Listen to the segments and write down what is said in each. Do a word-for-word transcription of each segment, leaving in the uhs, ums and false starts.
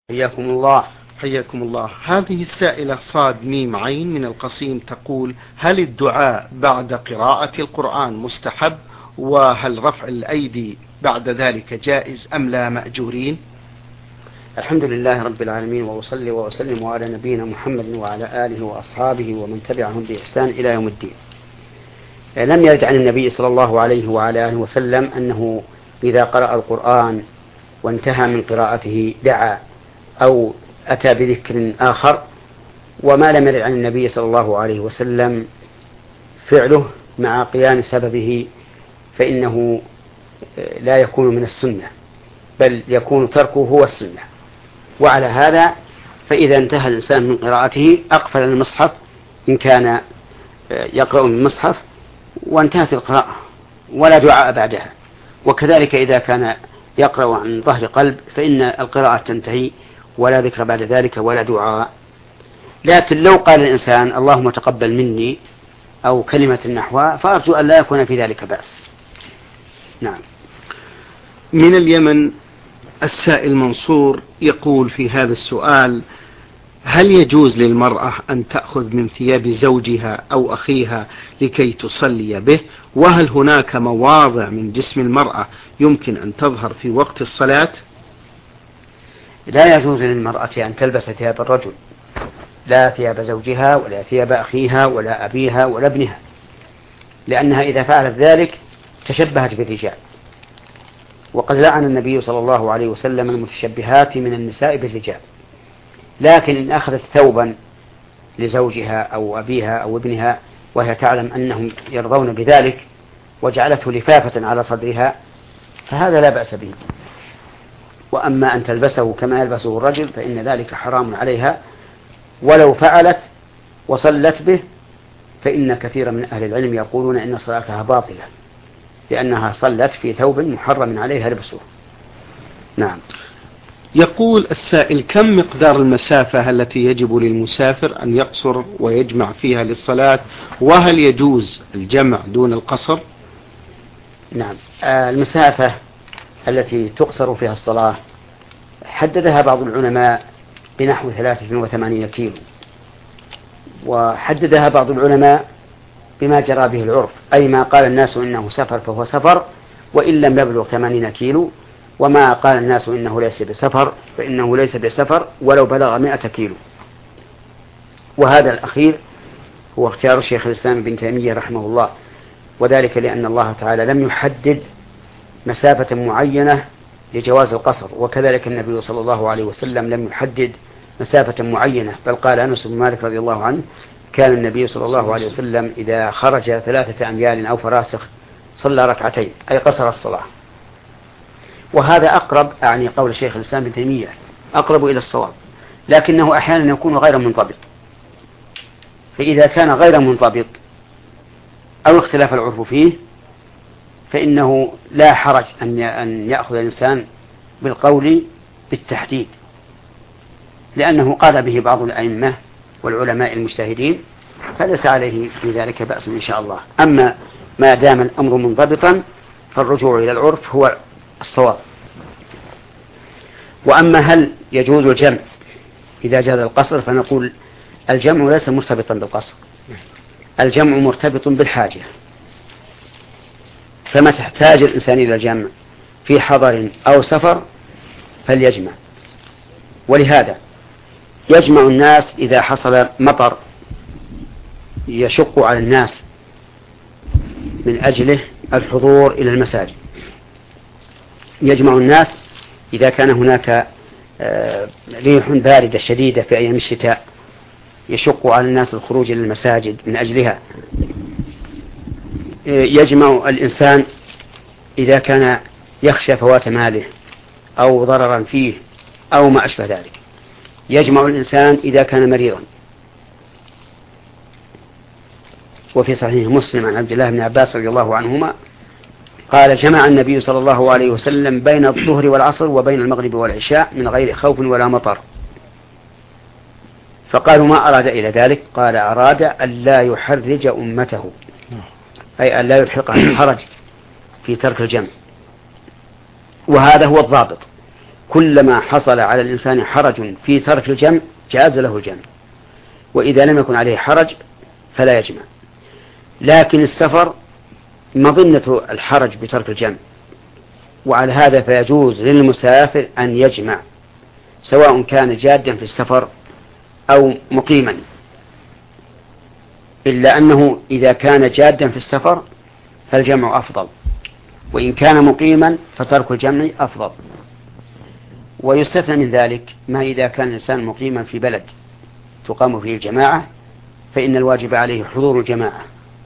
حياكم الله. حياكم الله. هذه السائلة صاد ميم عين من القصيم تقول: هل الدعاء بعد قراءة القرآن مستحب؟ وهل رفع الأيدي بعد ذلك جائز أم لا مأجورين؟ الحمد لله رب العالمين، وأصلي وأسلم على نبينا محمد وعلى آله وأصحابه ومن تبعهم بإحسان إلى يوم الدين. لم يرد عن النبي صلى الله عليه وعلى آله وسلم أنه إذا قرأ القرآن وانتهى من قراءته دعا أو أتى بذكر آخر، وما لم يرد عن النبي صلى الله عليه وسلم فعله مع قيام سببه فإنه لا يكون من السنة، بل يكون تركه هو السنة. وعلى هذا فإذا انتهى الإنسان من قراءته أقفل المصحف إن كان يقرأ من المصحف وانتهت القراءة ولا دعاء بعدها، وكذلك إذا كان يقرأ عن ظهر قلب فإن القراءة تنتهي ولا ذكر بعد ذلك ولا دعاء. لكن لو قال الإنسان اللهم تقبل مني أو كلمة نحوها فأرجو أن لا يكون في ذلك بأس. نعم. من اليمن السائل منصور يقول في هذا السؤال: هل يجوز للمرأة أن تأخذ من ثياب زوجها أو أخيها لكي تصلي به؟ وهل هناك مواضع من جسم المرأة يمكن أن تظهر في وقت الصلاة؟ لا يجوز للمرأة أن تلبس ثياب الرجل، لا ثياب زوجها ولا ثياب أخيها ولا أبيها ولا ابنها، لأنها إذا فعلت ذلك تشبهت بالرجال، وقد لعن النبي صلى الله عليه وسلم المتشبهات من النساء بالرجال. لكن إن أخذت ثوبا لزوجها أو أبيها أو ابنها وهي تعلم أنهم يرضون بذلك وجعلته لفافة على صدرها فهذا لا بأس به. وأما أن تلبسه كما يلبسه الرجل فإن ذلك حرام عليها، ولو فعلت وصلت به فإن كثير من أهل العلم يقولون إن صلاتها باطلة لأنها صلت في ثوب محرم عليها لبسه. نعم. يقول السائل: كم مقدار المسافة التي يجب للمسافر أن يقصر ويجمع فيها للصلاة؟ وهل يجوز الجمع دون القصر؟ نعم. آه المسافة التي تقصر فيها الصلاة حددها بعض العلماء بنحو ثلاثة وثمانين كيلو، وحددها بعض العلماء بما جرى به العرف، أي ما قال الناس إنه سفر فهو سفر وإن لم يبلغ ثمانين كيلو، وما قال الناس إنه ليس بسفر فإنه ليس بسفر ولو بلغ مئة كيلو. وهذا الأخير هو اختيار شيخ الإسلام ابن تيمية رحمه الله، وذلك لأن الله تعالى لم يحدد مسافة معينة لجواز القصر، وكذلك النبي صلى الله عليه وسلم لم يحدد مسافة معينة، بل قال أنس بن مالك رضي الله عنه: كان النبي صلى الله عليه وسلم إذا خرج ثلاثة أميال أو فراسخ صلى ركعتين، أي قصر الصلاة. وهذا أقرب، أعني قول شيخ الإسلام ابن تيمية، أقرب إلى الصواب، لكنه أحيانا يكون غير منضبط. فإذا كان غير منضبط أو اختلاف العرف فيه فإنه لا حرج أن يأخذ الإنسان بالقول بالتحديد، لأنه قال به بعض الأئمة والعلماء المجتهدين، فليس عليه في ذلك بأس إن شاء الله. أما ما دام الأمر منضبطا فالرجوع إلى العرف هو الصواب. وأما هل يجوز الجمع إذا جاز القصر، فنقول الجمع ليس مرتبطا بالقصر، الجمع مرتبط بالحاجة، فما تحتاج الإنسان إلى الجمع في حضر أو سفر فليجمع. ولهذا يجمع الناس إذا حصل مطر يشق على الناس من أجله الحضور إلى المساجد، يجمع الناس إذا كان هناك ريح باردة شديدة في أيام الشتاء يشق على الناس الخروج إلى المساجد من أجلها، يجمع الإنسان إذا كان يخشى فوات ماله أو ضررا فيه أو ما أشبه ذلك، يجمع الإنسان إذا كان مريضا. وفي صحيح مسلم عن عبد الله بن عباس رضي الله عنهما قال: جمع النبي صلى الله عليه وسلم بين الظهر والعصر وبين المغرب والعشاء من غير خوف ولا مطر. فقالوا: ما أراد إلى ذلك؟ قال: أراد أن لا يحرج أمته، أي أن لا يلحقها الحرج في ترك الجمع. وهذا هو الضابط، كلما حصل على الإنسان حرج في ترك الجمع جاز له الجمع، وإذا لم يكن عليه حرج فلا يجمع. لكن السفر مظنة الحرج بترك الجمع، وعلى هذا فيجوز للمسافر أن يجمع سواء كان جادا في السفر أو مقيما، إلا أنه إذا كان جادا في السفر فالجمع أفضل، وإن كان مقيما فترك الجمع أفضل. ويستثنى من ذلك ما إذا كان الإنسان مقيما في بلد تقام فيه الجماعة فإن الواجب عليه حضور الجماعة،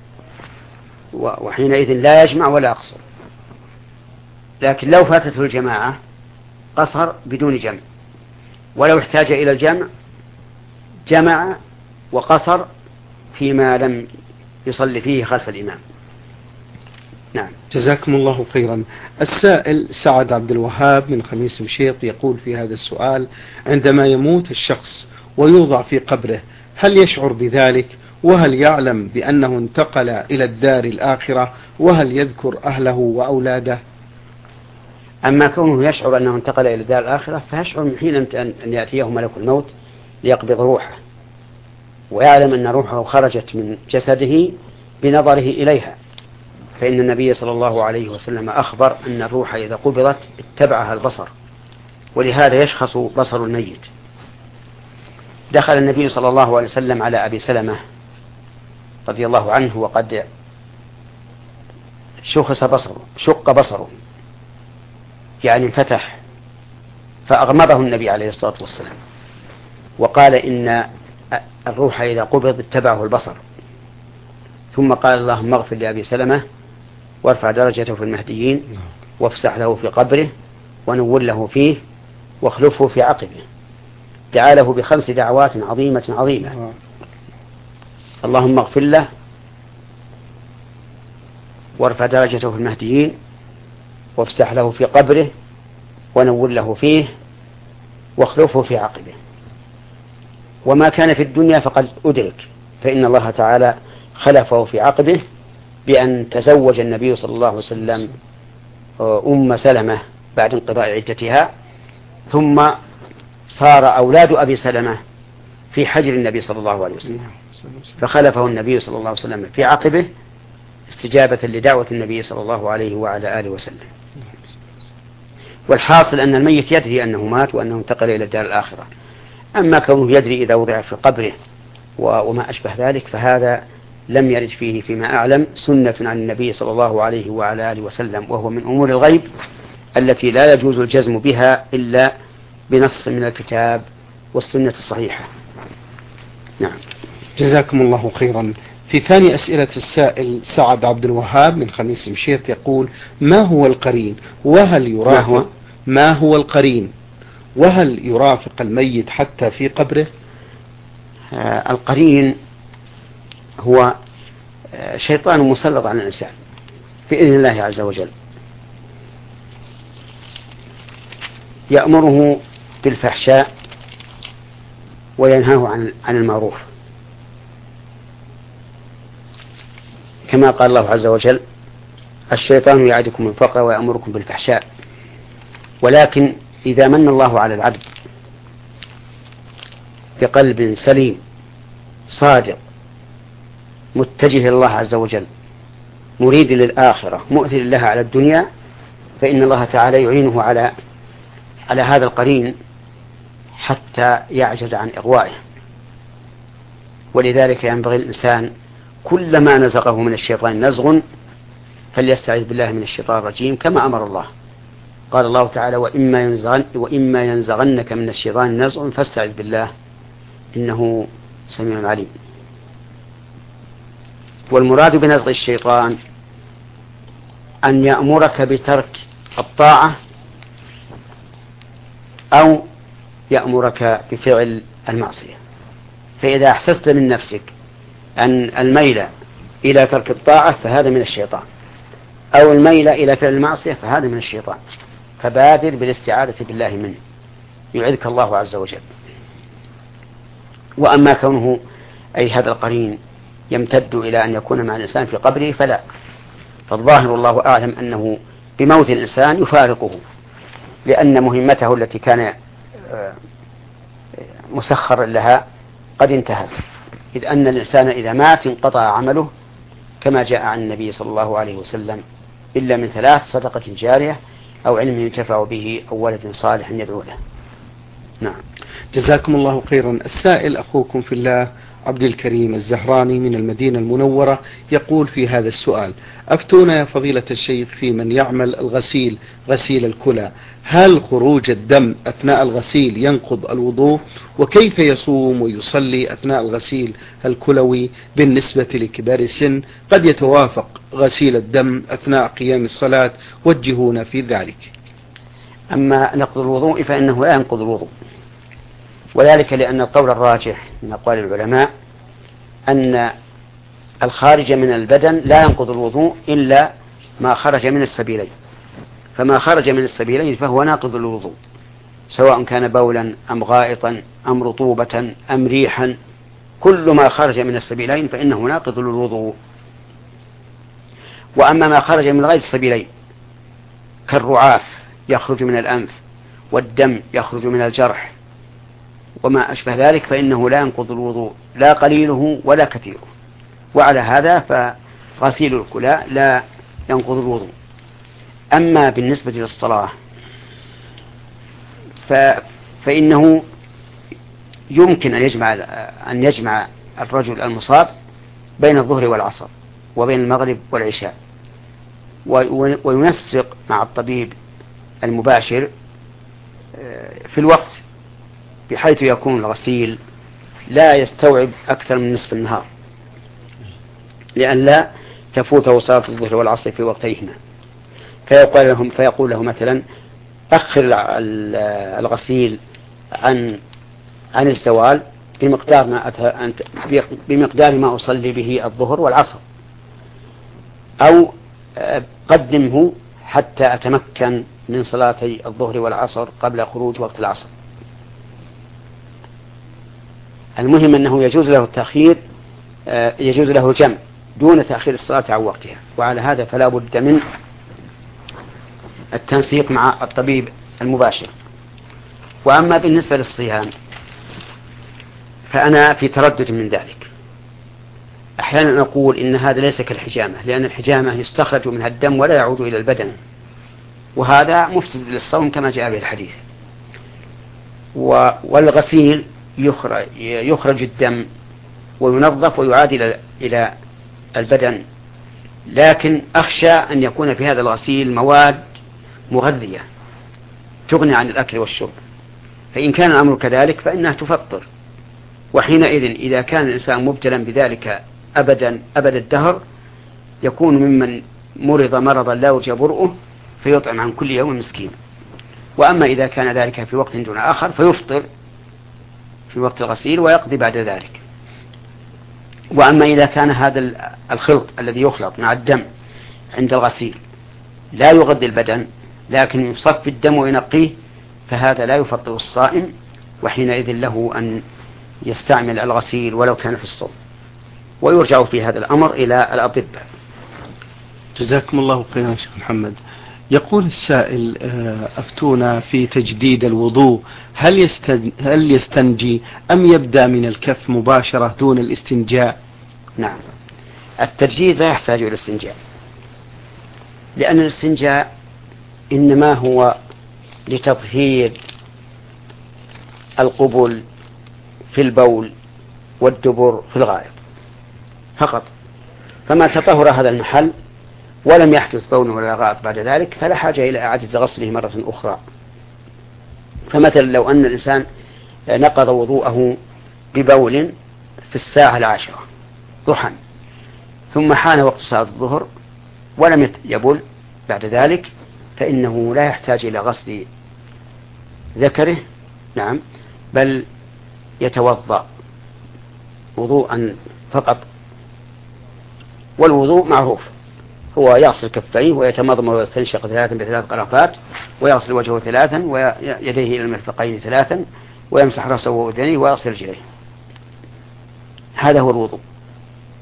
وحينئذ لا يجمع ولا يقصر. لكن لو فاتته الجماعة قصر بدون جمع، ولو احتاج إلى الجمع جمع وقصر فيما لم يصلي فيه خلف الإمام. نعم. جزاكم الله خيرا. السائل سعد عبد الوهاب من خميس مشيط يقول في هذا السؤال: عندما يموت الشخص ويوضع في قبره هل يشعر بذلك؟ وهل يعلم بأنه انتقل إلى الدار الآخرة؟ وهل يذكر أهله وأولاده؟ أما كونه يشعر أنه انتقل إلى الدار الآخرة فيشعر من حين أن يأتيه ملك الموت ليقبض روحه، ويعلم أن روحه خرجت من جسده بنظره إليها، فإن النبي صلى الله عليه وسلم أخبر أن الروح إذا قبضت اتبعها البصر، ولهذا يشخص بصر الميت. دخل النبي صلى الله عليه وسلم على أبي سلمة رضي الله عنه وقد شخص بصره شق بصره يعني انفتح، فأغمضه النبي عليه الصلاة والسلام وقال إن الروح إذا قبض اتبعه البصر، ثم قال: اللهم اغفر لأبي سلمة وارفع درجته في المهديين وافسح له في قبره ونور له فيه واخلفه في عقبه. دعا له بخمس دعوات عظيمة عظيمة: اللهم اغفر له وارفع درجته في المهديين وافسح له في قبره ونور له فيه واخلفه في عقبه. وما كان في الدنيا فقد أدرك، فإن الله تعالى خلفه في عقبه بأن تزوج النبي صلى الله عليه وسلم أم سلمة بعد انقضاء عدتها، ثم صار أولاد أبي سلمة في حجر النبي صلى الله عليه وسلم، فخلفه النبي صلى الله عليه وسلم في عقبه استجابة لدعوة النبي صلى الله عليه وعلى آله وسلم. والحاصل أن الميت يدري أنه مات وأنه انتقل إلى الدار الآخرة. أما كونه يدري إذا وضع في قبره وما أشبه ذلك فهذا لم يرد فيه فيما أعلم سنة عن النبي صلى الله عليه وعلى آله وسلم، وهو من أمور الغيب التي لا يجوز الجزم بها إلا بنص من الكتاب والسنة الصحيحة. نعم. جزاكم الله خيرا. في ثاني أسئلة السائل سعد عبد الوهاب من خميس مشيط يقول: ما هو القرين؟ وهل يرافق ما هو, ما هو القرين وهل يرافق الميت حتى في قبره؟ آه القرين هو آه شيطان مسلط على الإنسان بإذن الله عز وجل، يأمره بالفحشاء وينهاه عن عن المعروف، كما قال الله عز وجل: الشيطان يعدكم الفقر ويأمركم بالفحشاء. ولكن إذا من الله على العبد بقلب سليم صادق متجه إلى الله عز وجل مريد للآخرة مؤثر لها على الدنيا، فإن الله تعالى يعينه على على هذا القرين حتى يعجز عن إغوائه. ولذلك ينبغي الإنسان كلما نزغه من الشيطان نزغ فليستعذ بالله من الشيطان الرجيم كما أمر الله. قال الله تعالى: وإما ينزغن وإما ينزغنك من الشيطان نزغ فاستعذ بالله إنه سميع عليم. والمراد بنزغ الشيطان أن يأمرك بترك الطاعة أو يأمرك بفعل المعصية. فإذا أحسست من نفسك أن الميل إلى ترك الطاعة فهذا من الشيطان، أو الميل إلى فعل المعصية فهذا من الشيطان، فبادر بالاستعاذة بالله منه يعذك الله عز وجل. وأما كونه أي هذا القرين يمتد إلى أن يكون مع الإنسان في قبره فلا، فالظاهر الله أعلم أنه بموت الإنسان يفارقه لأن مهمته التي كان مسخر لها قد انتهت، إذ أن الإنسان إذا مات انقطع عمله كما جاء عن النبي صلى الله عليه وسلم إلا من ثلاث: صدقة جارية أو علم ينتفع به أو ولد صالح يدعو له. نعم. جزاكم الله خيرا. السائل أخوكم في الله عبد الكريم الزهراني من المدينة المنورة يقول في هذا السؤال: أفتونا يا فضيلة الشيخ في من يعمل الغسيل غسيل الكلى، هل خروج الدم أثناء الغسيل ينقض الوضوء؟ وكيف يصوم ويصلي أثناء الغسيل الكلوي بالنسبة لكبار السن؟ قد يتوافق غسيل الدم أثناء قيام الصلاة، وجهونا في ذلك. أما نقض الوضوء فإنه لا ينقض الوضوء، وذلك لأن القول الراجح من أقوال العلماء أن الخارج من البدن لا ينقض الوضوء إلا ما خرج من السبيلين، فما خرج من السبيلين فهو ناقض الوضوء، سواء كان بولا أم غائطا أم رطوبة أم ريحا، كل ما خرج من السبيلين فإنه ناقض الوضوء. وأما ما خرج من غير السبيلين كالرعاف يخرج من الأنف والدم يخرج من الجرح وما أشبه ذلك فإنه لا ينقض الوضوء لا قليله ولا كثيره، وعلى هذا فغسيل الكلى لا ينقض الوضوء. أما بالنسبة للصلاة فإنه يمكن أن يجمع أن يجمع الرجل المصاب بين الظهر والعصر وبين المغرب والعشاء، وينسق مع الطبيب المباشر في الوقت بحيث يكون الغسيل لا يستوعب أكثر من نصف النهار لئلا تفوته صلاة الظهر والعصر في وقتيهما، فيقول لهم فيقول له مثلا: أخر الغسيل عن عن الزوال بمقدار ما بمقدار ما أصلي به الظهر والعصر، أو قدمه حتى أتمكن من صلاتي الظهر والعصر قبل خروج وقت العصر. المهم أنه يجوز له التأخير، يجوز له الجمع دون تأخير الصلاة عن وقتها، وعلى هذا فلا بد من التنسيق مع الطبيب المباشر. وأما بالنسبة للصيام فأنا في تردد من ذلك. أحيانا أقول إن هذا ليس كالحجامة، لأن الحجامة يستخرج منها الدم ولا يعود إلى البدن، وهذا مفسد للصوم كما جاء به الحديث. والغسيل يخرج, يخرج الدم وينظف ويعاد إلى البدن، لكن أخشى أن يكون في هذا الغسيل مواد مغذية تغني عن الأكل والشرب، فإن كان الأمر كذلك فإنها تفطر، وحينئذ إذا كان الإنسان مبتلا بذلك أبدا أبد الدهر يكون ممن مرض مرضا لا يرجى برؤه فيطعم عن كل يوم مسكين. وأما إذا كان ذلك في وقت دون آخر فيفطر في وقت الغسيل ويقضي بعد ذلك. وأما إذا كان هذا الخلط الذي يخلط مع الدم عند الغسيل لا يغذي البدن لكن يصفي الدم وينقيه فهذا لا يفطر الصائم، وحينئذ له أن يستعمل الغسيل ولو كان في الصوم، ويرجع في هذا الأمر إلى الأطباء. جزاكم الله خيرا شيخ محمد. يقول السائل: أفتونا في تجديد الوضوء، هل هل يستنجي أم يبدأ من الكف مباشرة دون الاستنجاء؟ نعم، التجديد لا يحتاج إلى الاستنجاء، لأن الاستنجاء إنما هو لتطهير القبل في البول والدبر في الغائط فقط، فما تطهر هذا المحل ولم يحدث بول ولا غائط بعد ذلك فلا حاجة إلى إعادة غسله مرة أخرى. فمثلا لو أن الإنسان نقض وضوءه ببول في الساعة العاشرة ضحى ثم حان وقت صلاة الظهر ولم يبل بعد ذلك فإنه لا يحتاج إلى غسل ذكره، نعم، بل يتوضأ وضوءا فقط. والوضوء معروف، هو يغسل كفيه ويتمضمض ويستنشق ثلاثا بثلاث قرفات ويغسل وجهه ثلاثا ويديه إلى المرفقين ثلاثا ويمسح رأسه وأذنيه ويغسل رجليه. هذا هو الوضوء.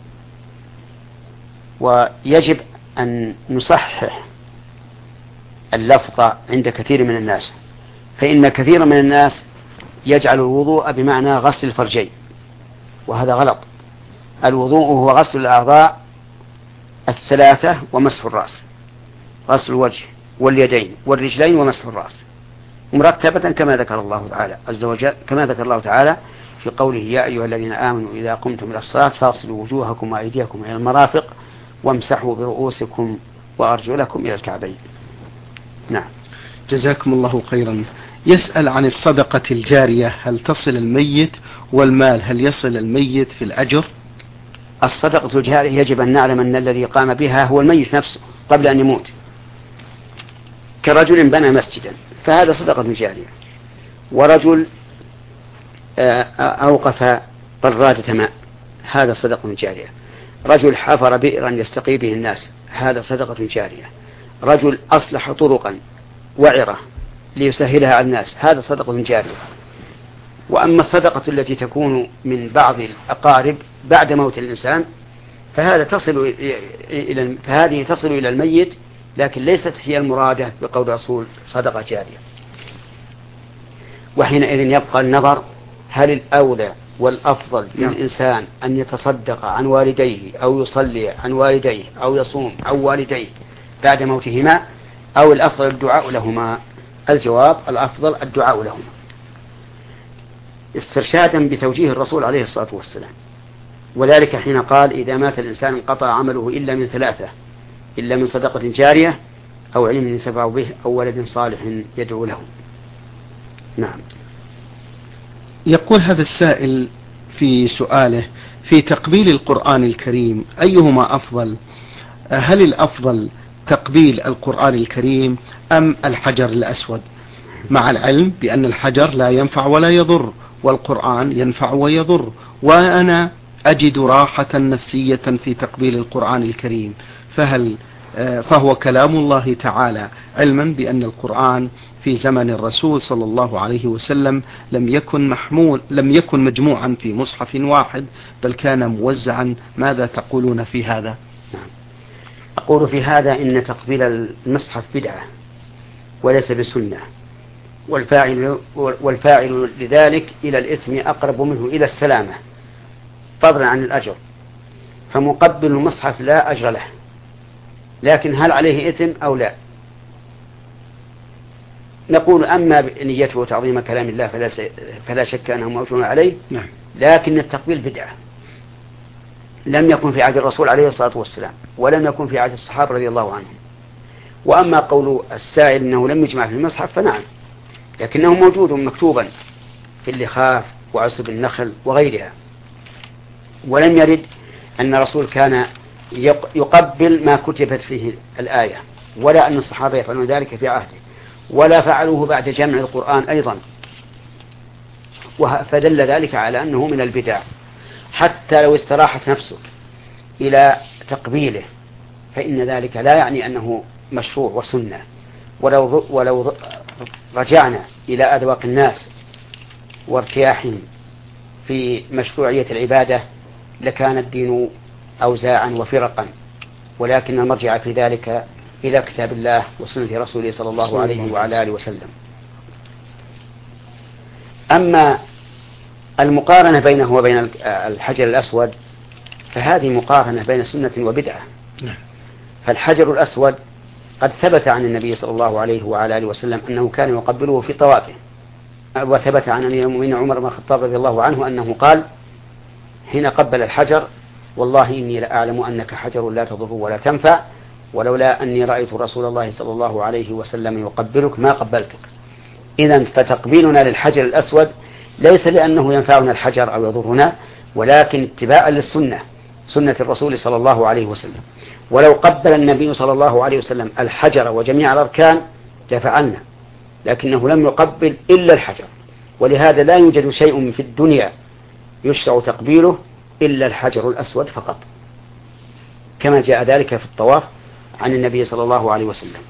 ويجب أن نصحح اللفظ عند كثير من الناس، فإن كثير من الناس يجعل الوضوء بمعنى غسل الفرجين، وهذا غلط. الوضوء هو غسل الأعضاء الثلاثة ومسح الرأس، غسل الوجه واليدين والرجلين ومسح الرأس مرتبة كما ذكر الله تعالى عز وجل، كما ذكر الله تعالى في قوله: يا أيها الذين آمنوا إذا قمتم إلى الصلاة فاغسلوا وجوهكم وأيديكم إلى المرافق وامسحوا برؤوسكم وأرجلكم إلى الكعبين. نعم. جزاكم الله خيرا. يسأل عن الصدقة الجارية، هل تصل الميت؟ والمال هل يصل الميت في الأجر؟ الصدقة الجارية يجب أن نعلم أن الذي قام بها هو الميت نفسه قبل أن يموت، كرجل بنى مسجدا فهذا صدقة جارية، ورجل أوقف طرادة ماء هذا صدقة جارية، رجل حفر بئرا يستقي به الناس هذا صدقة جارية، رجل أصلح طرقا وعرة ليسهلها على الناس هذا صدقة جارية. وأما الصدقة التي تكون من بعض الأقارب بعد موت الإنسان فهذا تصل إلى فهذه تصل إلى الميت، لكن ليست هي المرادة بقول رسول صدقة جارية. وحينئذ يبقى النظر هل الأولى والأفضل للإنسان أن يتصدق عن والديه أو يصلي عن والديه أو يصوم عن والديه بعد موتهما، أو الأفضل الدعاء لهما. الجواب: الأفضل الدعاء لهما، استرشادا بتوجيه الرسول عليه الصلاة والسلام، وذلك حين قال: إذا مات الإنسان انقطع عمله إلا من ثلاثة، إلا من صدقة جارية أو علم ينتفع به أو ولد صالح يدعو له. نعم. يقول هذا السائل في سؤاله: في تقبيل القرآن الكريم أيهما أفضل؟ هل الأفضل تقبيل القرآن الكريم أم الحجر الأسود؟ مع العلم بأن الحجر لا ينفع ولا يضر والقرآن ينفع ويضر، وأنا أجد راحة نفسية في تقبيل القرآن الكريم، فهل فهو كلام الله تعالى، علما بأن القرآن في زمن الرسول صلى الله عليه وسلم لم يكن محمول لم يكن مجموعا في مصحف واحد بل كان موزعا. ماذا تقولون في هذا؟ أقول في هذا إن تقبيل المصحف بدعة وليس بسنة، والفاعل, والفاعل لذلك إلى الإثم أقرب منه إلى السلامة فضلا عن الأجر، فمقبل المصحف لا أجر له، لكن هل عليه إثم أو لا؟ نقول: أما نيته تعظيم كلام الله فلا, فلا شك أنه موجود عليه، نعم. لكن التقبيل بدعة لم يكن في عهد الرسول عليه الصلاة والسلام، ولم يكن في عهد الصحابة رضي الله عنهم. وأما قول السائل أنه لم يجمع في المصحف فنعم، لكنه موجود مكتوبا في اللخاف وعصب النخل وغيرها، ولم يرد أن الرسول كان يقبل ما كتبت فيه الآية، ولا أن الصحابة يفعلون ذلك في عهده، ولا فعلوه بعد جمع القرآن أيضا، فدل ذلك على أنه من البدع. حتى لو استراحت نفسه إلى تقبيله فإن ذلك لا يعني أنه مشروع وسنة. ولو, ولو رجعنا إلى أذواق الناس وارتياحهم في مشروعية العبادة لكان الدين أوزاعا وفرقا، ولكن المرجع في ذلك إلى كتاب الله وسنة رسوله صلى الله عليه وعلى آله وسلم. أما المقارنة بينه وبين الحجر الأسود فهذه مقارنة بين سنة وبدعة. فالحجر الأسود قد ثبت عن النبي صلى الله عليه وعلى آله وسلم أنه كان يقبله في طوافه، وثبت عن أمير المؤمنين عمر بن الخطاب رضي الله عنه أنه قال حين قبل الحجر: والله إني لأعلم أنك حجر لا تضر ولا تنفع، ولولا أني رأيت رسول الله صلى الله عليه وسلم يقبلك ما قبلتك. إذن فتقبيلنا للحجر الأسود ليس لأنه ينفعنا الحجر أو يضرنا، ولكن اتباعا للسنة، سنة الرسول صلى الله عليه وسلم. ولو قبل النبي صلى الله عليه وسلم الحجر وجميع الأركان لفعلنا، لكنه لم يقبل إلا الحجر، ولهذا لا يوجد شيء في الدنيا يشرع تقبيله إلا الحجر الأسود فقط، كما جاء ذلك في الطواف عن النبي صلى الله عليه وسلم.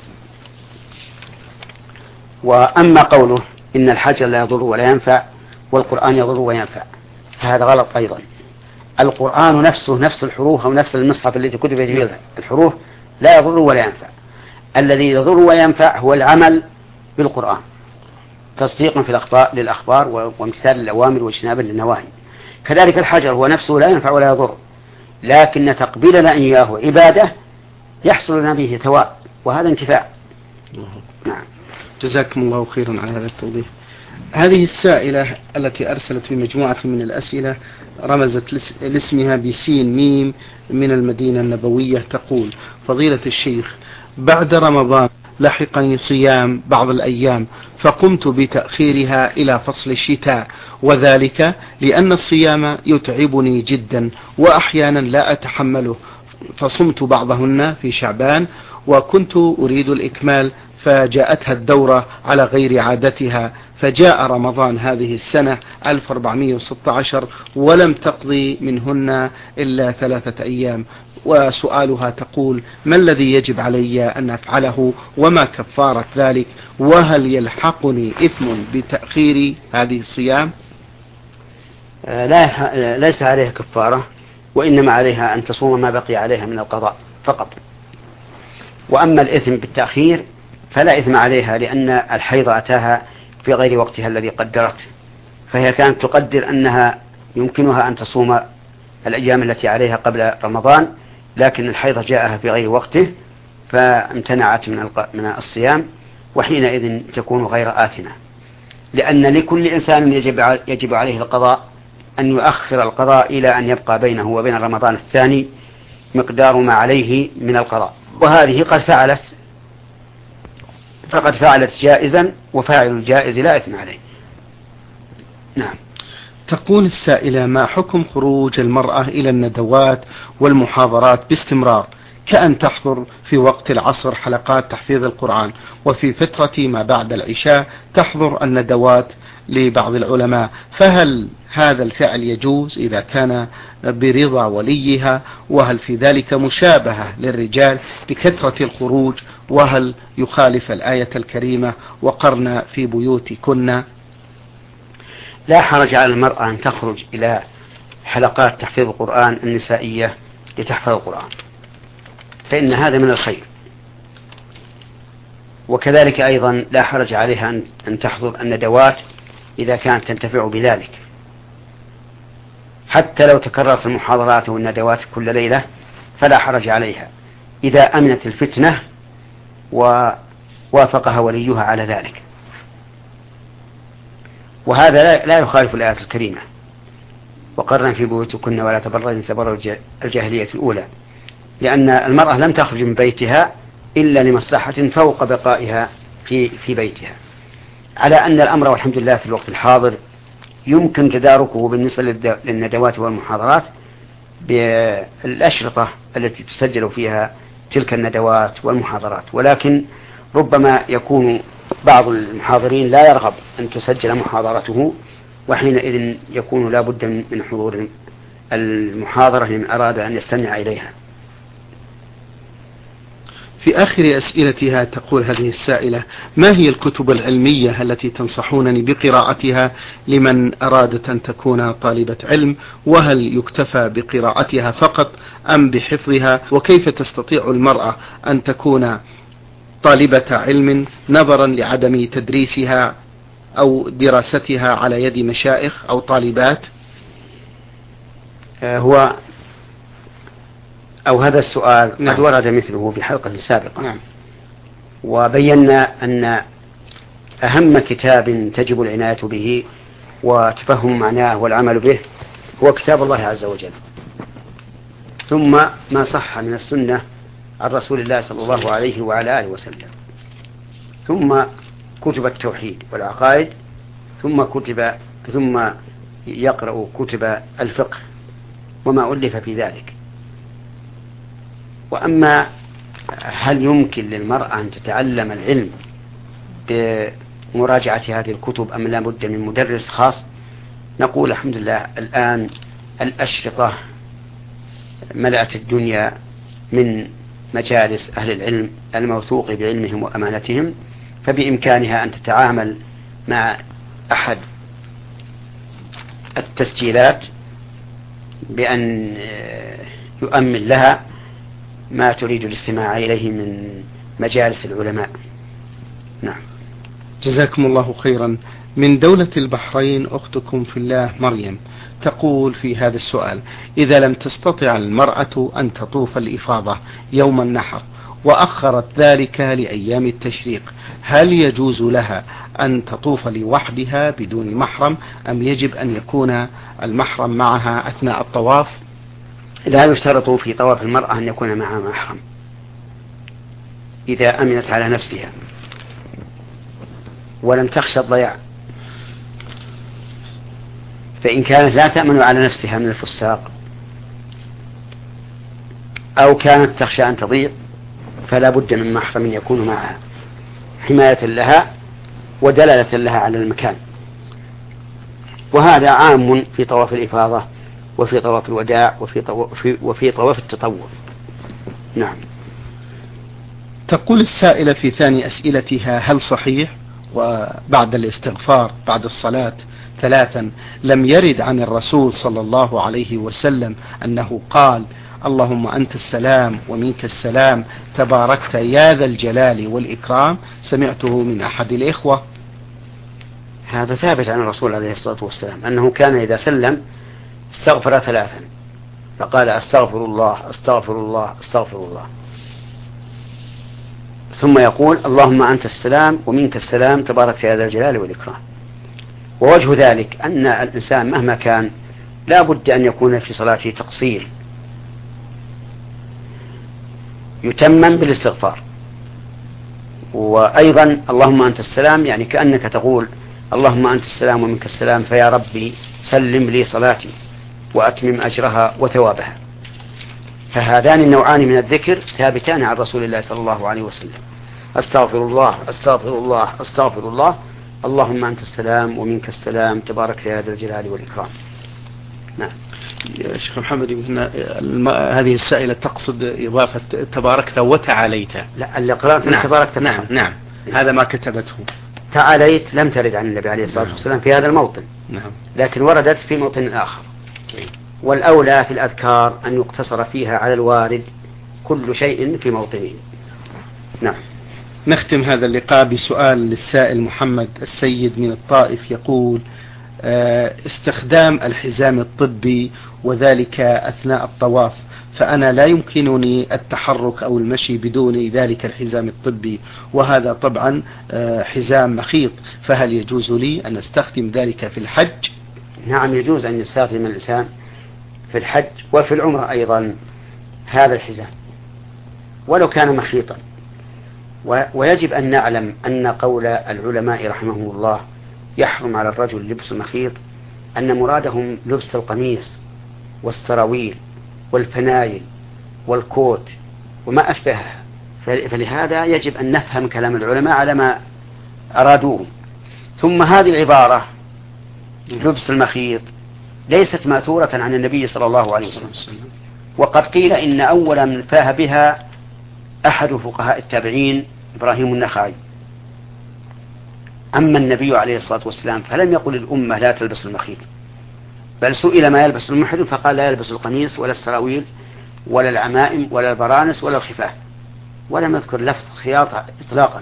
وأما قوله إن الحجر لا يضر ولا ينفع والقرآن يضر وينفع فهذا غلط أيضا. القرآن نفسه نفس الحروف أو نفس المصحف الذي كتب فيه الحروف لا يضر ولا ينفع. الذي يضر وينفع هو العمل بالقرآن تصديقا في الأخبار للأخبار وامتثال الأوامر واجتنابا للنواهي. كذلك الحجر هو نفسه لا ينفع ولا يضر، لكن تقبيلنا إياه عبادة يحصل لنا به ثواب، وهذا انتفاع. نعم. جزاكم الله خيرا على هذا التوضيح. هذه السائلة التي أرسلت بمجموعة من الأسئلة رمزت لاسمها بسين ميم من المدينة النبوية، تقول: فضيلة الشيخ، بعد رمضان لحقني صيام بعض الأيام فقمت بتأخيرها إلى فصل الشتاء، وذلك لأن الصيام يتعبني جدا وأحيانا لا أتحمله، فصمت بعضهن في شعبان وكنت أريد الإكمال، فجاءتها الدورة على غير عادتها، فجاء رمضان هذه السنة ألف وأربعمائة وستة عشر ولم تقضي منهن إلا ثلاثة أيام. وسؤالها تقول: ما الذي يجب علي أن أفعله وما كفارة ذلك، وهل يلحقني إثم بتأخير هذه الصيام؟ لا، ليس عليها كفارة، وإنما عليها أن تصوم ما بقي عليها من القضاء فقط. وأما الإثم بالتأخير فلا إثم عليها، لأن الحيض أتاها في غير وقتها الذي قدرته، فهي كانت تقدر أنها يمكنها أن تصوم الأيام التي عليها قبل رمضان، لكن الحيض جاءها في غير وقته فامتنعت من الصيام، وحينئذ تكون غير آثمة، لأن لكل إنسان يجب, يجب عليه القضاء أن يؤخر القضاء إلى أن يبقى بينه وبين رمضان الثاني مقدار ما عليه من القضاء، وهذه قد فعلت، فقد فعلت جائزا، وفاعل الجائز لا إثم عليه. نعم. تقول السائلة: ما حكم خروج المرأة إلى الندوات والمحاضرات باستمرار، كأن تحضر في وقت العصر حلقات تحفيظ القرآن، وفي فترة ما بعد العشاء تحضر الندوات لبعض العلماء، فهل هذا الفعل يجوز إذا كان برضا وليها؟ وهل في ذلك مشابهة للرجال بكثرة الخروج؟ وهل يخالف الآية الكريمة: وقرن في بيوتكن؟ لا حرج على المرأة أن تخرج إلى حلقات تحفيظ القرآن النسائية لتحفظ القرآن، فإن هذا من الخير. وكذلك أيضا لا حرج عليها أن تحضر الندوات إذا كانت تنتفع بذلك، حتى لو تكررت المحاضرات والندوات كل ليلة فلا حرج عليها إذا أمنت الفتنة ووافقها وليها على ذلك. وهذا لا يخالف الآية الكريمة: وقرن في بيوتكن ولا تبرجن تبرج الجاهلية الأولى، لأن المرأة لم تخرج من بيتها إلا لمصلحة فوق بقائها في في بيتها، على أن الأمر والحمد لله في الوقت الحاضر يمكن تداركه بالنسبة للندوات والمحاضرات بالأشرطة التي تسجل فيها تلك الندوات والمحاضرات، ولكن ربما يكون بعض المحاضرين لا يرغب أن تسجل محاضرته، وحينئذ يكون لا بد من حضور المحاضرة لمن أراد أن يستمع إليها. في آخر أسئلتها تقول هذه السائلة: ما هي الكتب العلمية التي تنصحونني بقراءتها لمن أرادت أن تكون طالبة علم؟ وهل يكتفى بقراءتها فقط أم بحفظها؟ وكيف تستطيع المرأة أن تكون طالبة علم نظرا لعدم تدريسها أو دراستها على يد مشايخ أو طالبات؟ هو أو هذا السؤال نعم. قد ورد مثله في حلقة سابقة نعم. وبينا أن أهم كتاب تجب العناية به وتفهم معناه والعمل به هو كتاب الله عز وجل، ثم ما صح من السنة عن رسول الله صلى الله عليه وعلى آله وسلم، ثم كتب التوحيد والعقائد، ثم كتب ثم يقرأ كتب الفقه وما ألف في ذلك. وأما هل يمكن للمرأة أن تتعلم العلم بمراجعة هذه الكتب أم لا بد من مدرس خاص؟ نقول الحمد لله الآن الأشرطة ملأت الدنيا من مجالس أهل العلم الموثوق بعلمهم وأمانتهم، فبإمكانها أن تتعامل مع أحد التسجيلات بأن يؤمن لها ما تريد الاستماع إليه من مجالس العلماء. نعم. جزاكم الله خيرا. من دولة البحرين أختكم في الله مريم تقول في هذا السؤال: إذا لم تستطع المرأة أن تطوف الإفاضة يوم النحر وأخرت ذلك لأيام التشريق، هل يجوز لها أن تطوف لوحدها بدون محرم، أم يجب أن يكون المحرم معها أثناء الطواف؟ لا يشترط في طواف المرأة أن يكون معها محرم إذا أمنت على نفسها ولم تخشى الضياع. فإن كانت لا تأمن على نفسها من الفساق أو كانت تخشى أن تضيع فلا بد من محرم يكون معها حماية لها ودلالة لها على المكان. وهذا عام في طواف الإفاضة وفي طواف الوداع وفي طواف, وفي طواف التطوع. نعم. تقول السائلة في ثاني أسئلتها: هل صحيح وبعد الاستغفار بعد الصلاة ثلاثا لم يرد عن الرسول صلى الله عليه وسلم أنه قال: اللهم أنت السلام ومنك السلام تباركت يا ذا الجلال والإكرام؟ سمعته من أحد الإخوة. هذا ثابت عن الرسول عليه الصلاة والسلام أنه كان إذا سلم استغفر ثلاثا، فقال: أستغفر الله أستغفر الله أستغفر الله، ثم يقول: اللهم أنت السلام ومنك السلام تبارك يا ذا الجلال والإكرام. ووجه ذلك أن الإنسان مهما كان لا بد أن يكون في صلاته تقصير يتمم بالاستغفار. وأيضا اللهم أنت السلام يعني كأنك تقول: اللهم أنت السلام ومنك السلام، فيا ربي سلم لي صلاتي وأتمم أجرها وثوابها. فهذان النوعان من الذكر ثابتان عن رسول الله صلى الله عليه وسلم: أستغفر الله أستغفر الله أستغفر الله، اللهم أنت السلام ومنك السلام تبارك يا ذا الجلال والإكرام. نعم. يا شيخ محمد، هذه السائلة تقصد إضافة تباركت وتعاليت. لا، اللي قرأت نعم. تباركت. نعم نعم، هذا ما كتبته. تعاليت لم ترد عن النبي عليه الصلاة والسلام في هذا الموطن، نعم، لكن وردت في موطن آخر. والأولى في الأذكار أن يقتصر فيها على الوارد، كل شيء في موطنه. نعم. نختم هذا اللقاء بسؤال للسائل محمد السيد من الطائف، يقول: استخدام الحزام الطبي وذلك أثناء الطواف، فأنا لا يمكنني التحرك أو المشي بدون ذلك الحزام الطبي، وهذا طبعا حزام مخيط، فهل يجوز لي أن أستخدم ذلك في الحج؟ نعم، يجوز أن يستخدم الإنسان في الحج وفي العمرة أيضا هذا الحزام ولو كان مخيطا. ويجب أن نعلم أن قول العلماء رحمهم الله يحرم على الرجل لبس مخيط أن مرادهم لبس القميص والسراويل والفنايل والكوت وما أشبهها. فلهذا يجب أن نفهم كلام العلماء على ما أرادوه. ثم هذه العبارة لبس المخيط ليست ماثورة عن النبي صلى الله عليه وسلم، وقد قيل إن أول من فاه بها أحد فقهاء التابعين إبراهيم النخعي. أما النبي عليه الصلاة والسلام فلم يقل الأمة لا تلبس المخيط، بل سئل ما يلبس المحرم فقال لا يلبس القميص ولا السراويل ولا العمائم ولا البرانس ولا الخفاف، ولم يذكر لفظ خياطة إطلاقا.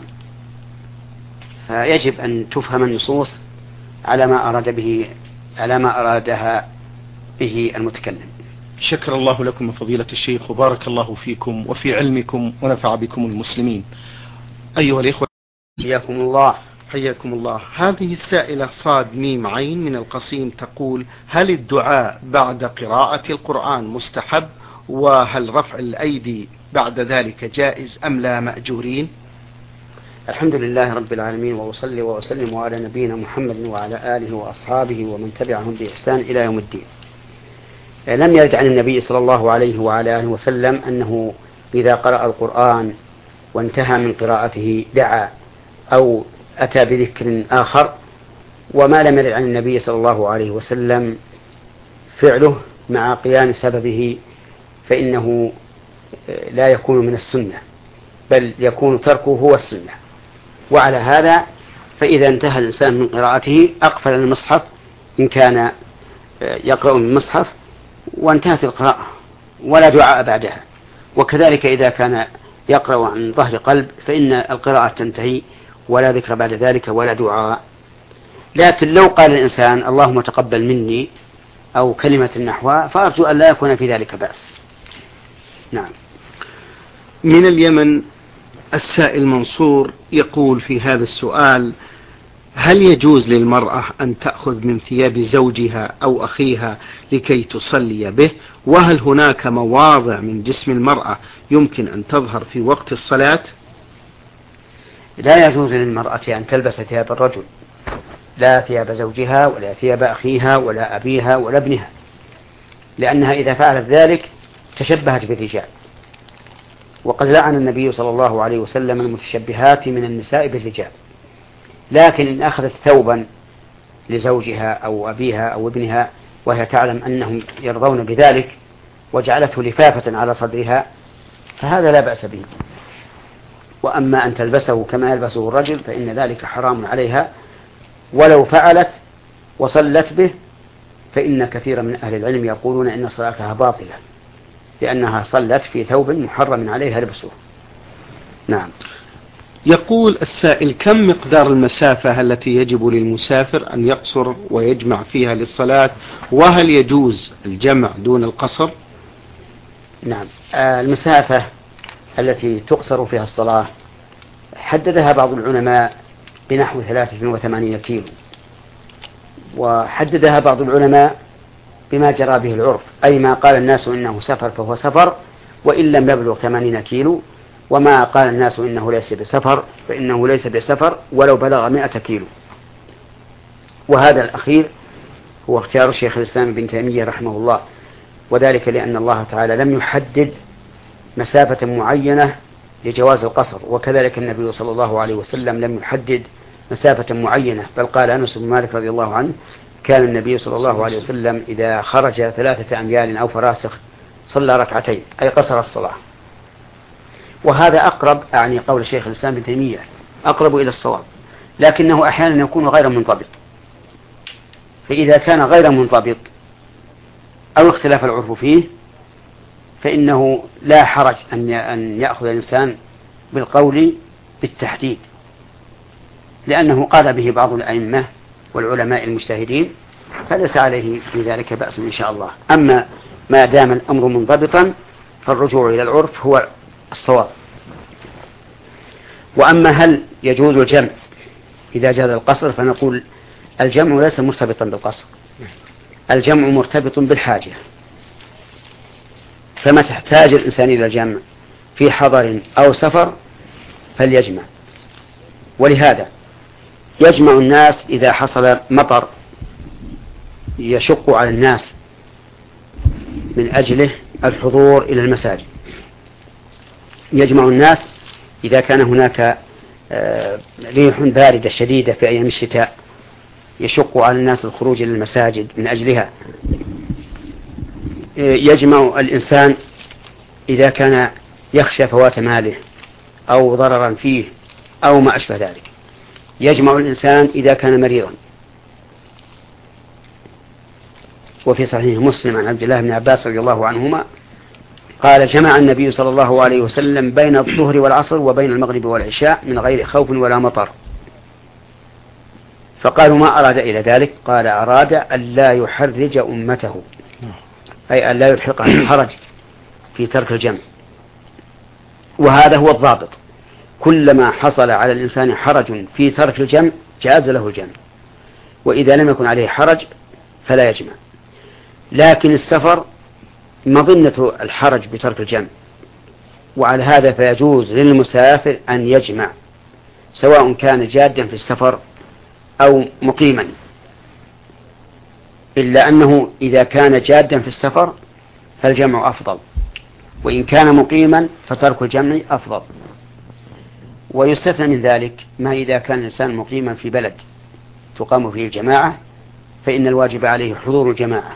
فيجب أن تفهم النصوص على ما أراد به على ما أرادها به المتكلم. شكر الله لكم فضيلة الشيخ، وبارك الله فيكم وفي علمكم ونفع بكم المسلمين. أيها الإخوة، حياكم الله. حياكم الله. هذه السائلة صاد ميم عين من القصيم تقول: هل الدعاء بعد قراءة القرآن مستحب؟ وهل رفع الأيدي بعد ذلك جائز أم لا مأجورين؟ الحمد لله رب العالمين، وأصلي وأسلم على نبينا محمد وعلى آله وأصحابه ومن تبعهم بإحسان إلى يوم الدين. لم يرد عن النبي صلى الله عليه وعلى آله وسلم أنه إذا قرأ القرآن وانتهى من قراءته دعا أو أتى بذكر آخر. وما لم يرد عن النبي صلى الله عليه وسلم فعله مع قيام سببه فإنه لا يكون من السنة، بل يكون تركه هو السنة. وعلى هذا فإذا انتهى الإنسان من قراءته أقفل المصحف إن كان يقرأ من المصحف وانتهت القراءة ولا دعاء بعدها. وكذلك إذا كان يقرأ عن ظهر قلب فإن القراءة تنتهي ولا ذكر بعد ذلك ولا دعاء. لكن لو قال الإنسان اللهم تقبل مني أو كلمة نحوها فأرجو أن لا يكون في ذلك بأس. نعم. من اليمن السائل منصور يقول في هذا السؤال: هل يجوز للمرأة أن تأخذ من ثياب زوجها أو أخيها لكي تصلي به؟ وهل هناك مواضع من جسم المرأة يمكن أن تظهر في وقت الصلاة؟ لا يجوز للمرأة أن تلبس ثياب الرجل، لا ثياب زوجها ولا ثياب أخيها ولا أبيها ولا ابنها، لأنها إذا فعلت ذلك تشبهت بالرجال، وقد لعن النبي صلى الله عليه وسلم المتشبهات من النساء بالرجال. لكن إن أخذت ثوبا لزوجها أو أبيها أو ابنها وهي تعلم أنهم يرضون بذلك وجعلته لفافة على صدرها فهذا لا بأس به. وأما أن تلبسه كما يلبسه الرجل فإن ذلك حرام عليها، ولو فعلت وصلت به فإن كثيرا من أهل العلم يقولون إن صلاتها باطلة لأنها صلت في ثوب محرم عليها لبسه. نعم. يقول السائل: كم مقدار المسافة التي يجب للمسافر أن يقصر ويجمع فيها للصلاة؟ وهل يجوز الجمع دون القصر؟ نعم. المسافة التي تقصر فيها الصلاة حددها بعض العلماء بنحو ثلاثة وثمانين كيلو، وحددها بعض العلماء بما جرى به العرف، أي ما قال الناس إنه سفر فهو سفر وإن لم يبلغ ثمانين كيلو، وما قال الناس إنه ليس بسفر فإنه ليس بسفر ولو بلغ مئة كيلو. وهذا الأخير هو اختيار شيخ الإسلام ابن تيمية رحمه الله، وذلك لأن الله تعالى لم يحدد مسافة معينة لجواز القصر، وكذلك النبي صلى الله عليه وسلم لم يحدد مسافة معينة، بل قال أنس بن مالك رضي الله عنه: كان النبي صلى الله عليه وسلم إذا خرج ثلاثة أميال أو فراسخ صلى ركعتين، أي قصر الصلاة. وهذا أقرب، يعني قول شيخ الإسلام ابن تيمية أقرب إلى الصواب، لكنه أحيانا يكون غير منضبط. فإذا كان غير منضبط أو اختلاف العرف فيه فإنه لا حرج أن يأخذ الإنسان بالقول بالتحديد، لأنه قال به بعض الأئمة والعلماء المجتهدين، فليس عليه في ذلك بأس إن شاء الله. أما ما دام الأمر منضبطا فالرجوع إلى العرف هو الصواب. وأما هل يجوز الجمع إذا جاز القصر، فنقول الجمع ليس مرتبطا بالقصر، الجمع مرتبط بالحاجة، فما تحتاج الإنسان إلى الجمع في حضر أو سفر فليجمع. ولهذا يجمع الناس إذا حصل مطر يشق على الناس من أجله الحضور إلى المساجد، يجمع الناس إذا كان هناك ريح باردة شديدة في أيام الشتاء يشق على الناس الخروج إلى المساجد من أجلها، يجمع الإنسان إذا كان يخشى فوات ماله أو ضررا فيه أو ما أشبه ذلك، يجمع الإنسان إذا كان مريضا. وفي صحيح مسلم عن عبد الله بن عباس رضي الله عنهما قال: جمع النبي صلى الله عليه وسلم بين الظهر والعصر وبين المغرب والعشاء من غير خوف ولا مطر. فقالوا: ما أراد إلى ذلك؟ قال: أراد أن لا يحرج أمته، أي أن لا يلحقها الحرج في ترك الجمع. وهذا هو الضابط، كلما حصل على الإنسان حرج في ترك الجمع جاز له الجمع، وإذا لم يكن عليه حرج فلا يجمع. لكن السفر مظنة الحرج بترك الجمع، وعلى هذا فيجوز للمسافر أن يجمع سواء كان جادا في السفر أو مقيما، إلا أنه إذا كان جادا في السفر فالجمع أفضل، وإن كان مقيما فترك الجمع أفضل. ويستثنى من ذلك ما إذا كان الإنسان مقيما في بلد تقام فيه الجماعة فإن الواجب عليه حضور الجماعة،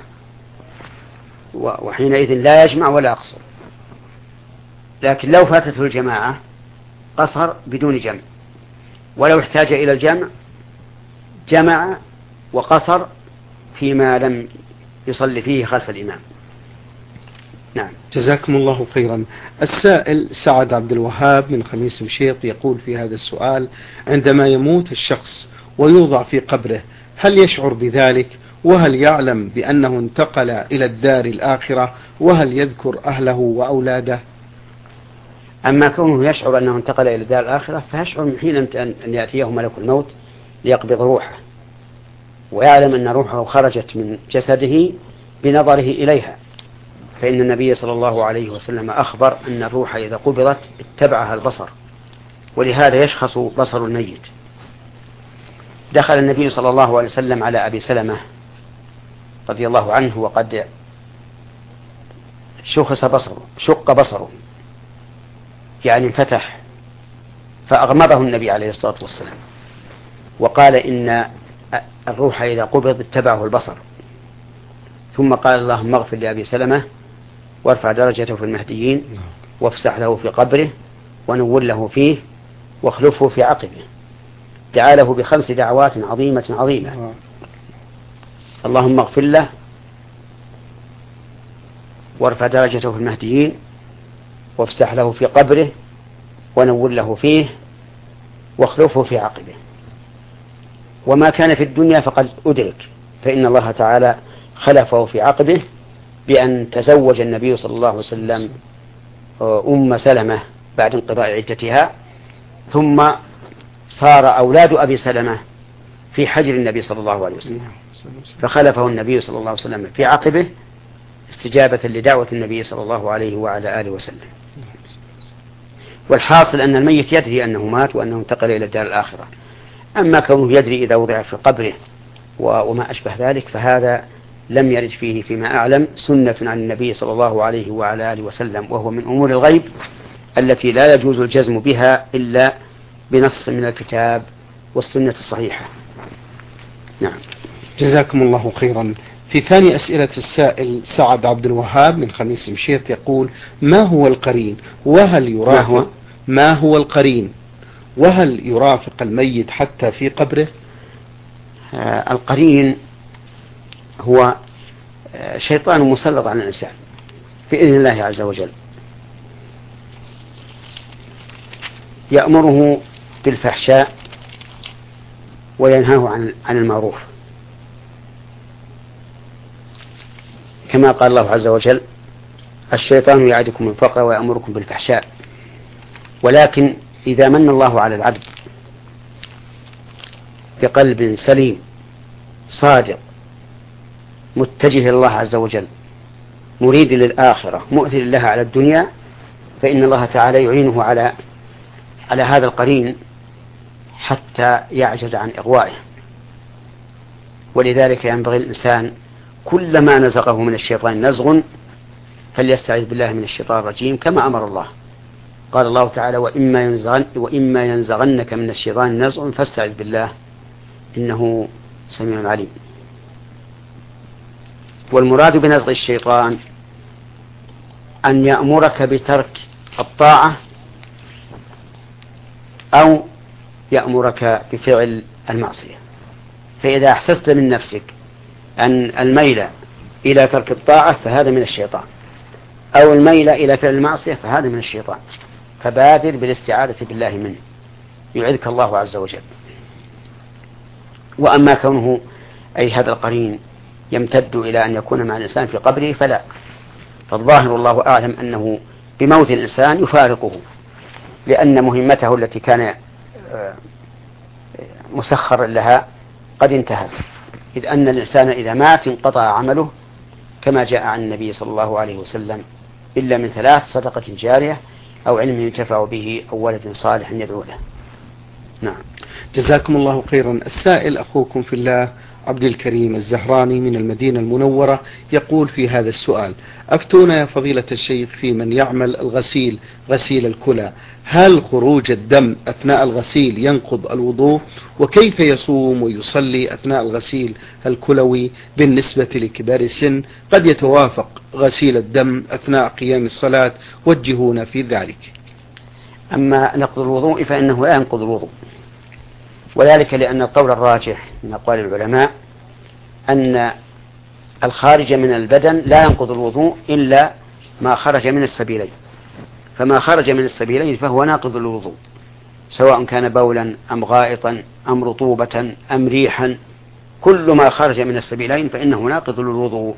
وحينئذ لا يجمع ولا يقصر. لكن لو فاتته الجماعة قصر بدون جمع، ولو احتاج إلى الجمع جمع وقصر فيما لم يصلي فيه خلف الإمام. نعم. جزاكم الله خيرا. السائل سعد عبد الوهاب من خميس مشيط يقول في هذا السؤال: عندما يموت الشخص ويوضع في قبره هل يشعر بذلك؟ وهل يعلم بأنه انتقل إلى الدار الآخرة؟ وهل يذكر أهله وأولاده؟ أما كونه يشعر أنه انتقل إلى الدار الآخرة فيشعر من حين أن يأتيه ملك الموت ليقبض روحه، ويعلم أن روحه خرجت من جسده بنظره إليها، فإن النبي صلى الله عليه وسلم أخبر أن الروح إذا قبضت اتبعها البصر، ولهذا يشخص بصر الميت. دخل النبي صلى الله عليه وسلم على أبي سلمة رضي الله عنه وقد شخص بصره شق بصره يعني انفتح، فأغمضه النبي عليه الصلاة والسلام وقال إن الروح إذا قبض اتبعه البصر، ثم قال: اللهم اغفر لأبي سلمة وارفع درجته في المهديين وافسح له في قبره ونور له فيه واخلفه في عقبه. دعا له بخمس دعوات عظيمة عظيمة: اللهم اغفر له وارفع درجته في المهديين وافسح له في قبره ونور له فيه واخلفه في عقبه. وما كان في الدنيا فقد أدرك، فإن الله تعالى خلفه في عقبه بأن تزوج النبي صلى الله عليه وسلم أم سلمة بعد انقضاء عدتها، ثم صار أولاد أبي سلمة في حجر النبي صلى الله عليه وسلم، فخلفه النبي صلى الله عليه وسلم في عقبه استجابة لدعوة النبي صلى الله عليه وعلى آله وسلم. والحاصل أن الميت يدري أنه مات وأنه انتقل إلى الدار الآخرة. أما كونه يدري إذا وضع في قبره وما أشبه ذلك فهذا لم يرد فيه فيما أعلم سنة عن النبي صلى الله عليه وعلى آله وسلم، وهو من أمور الغيب التي لا يجوز الجزم بها إلا بنص من الكتاب والسنة الصحيحة. نعم. جزاكم الله خيرا. في ثاني أسئلة السائل سعد عبد الوهاب من خميس مشيط يقول: ما هو القرين؟ وهل يرافق ما هو, ما هو القرين وهل يرافق الميت حتى في قبره؟ آه القرين هو آه شيطان مسلط على الإنسان بإذن الله عز وجل، يأمره بالفحشاء وينهاه عن عن المعروف، كما قال الله عز وجل: الشيطان يعدكم الفقر ويأمركم بالفحشاء. ولكن إذا من الله على العبد بقلب سليم صادق متجه إلى الله عز وجل مريد للآخرة مؤثر لها على الدنيا، فإن الله تعالى يعينه على على هذا القرين حتى يعجز عن إغوائه. ولذلك ينبغي الإنسان كلما نزغه من الشيطان نزغ فليستعذ بالله من الشيطان الرجيم كما أمر الله. قال الله تعالى: وإما ينزغن وإما ينزغنك من الشيطان نزغ فاستعذ بالله إنه سميع عليم. والمراد بنزغ الشيطان أن يأمرك بترك الطاعة أو يأمرك بفعل المعصية. فإذا أحسست من نفسك أن الميل إلى ترك الطاعة فهذا من الشيطان، أو الميل إلى فعل المعصية فهذا من الشيطان، فبادر بالاستعاذة بالله منه يعذك الله عز وجل. وأما كونه أي هذا القرين يمتد إلى أن يكون مع الإنسان في قبره فلا، فالظاهر الله أعلم أنه بموت الإنسان يفارقه، لأن مهمته التي كان مسخر لها قد انتهت، إذ أن الإنسان إذا مات انقطع عمله كما جاء عن النبي صلى الله عليه وسلم إلا من ثلاث: صدقة جارية أو علم ينتفع به أو ولد صالح يدعو له. نعم. جزاكم الله خيرا. السائل أخوكم في الله عبد الكريم الزهراني من المدينة المنورة يقول في هذا السؤال: أفتونا يا فضيلة الشيخ في من يعمل الغسيل غسيل الكلى، هل خروج الدم أثناء الغسيل ينقض الوضوء؟ وكيف يصوم ويصلي أثناء الغسيل الكلوي بالنسبة لكبار السن؟ قد يتوافق غسيل الدم أثناء قيام الصلاة، وجهونا في ذلك. أما نقض الوضوء فإنه لا ينقض الوضوء، وذلك لأن القول الراجح من أقوال العلماء أن الخارج من البدن لا ينقض الوضوء إلا ما خرج من السبيلين، فما خرج من السبيلين فهو ناقض الوضوء، سواء كان بولا أم غائطا أم رطوبة أم ريحا، كل ما خرج من السبيلين فإنه ناقض للوضوء.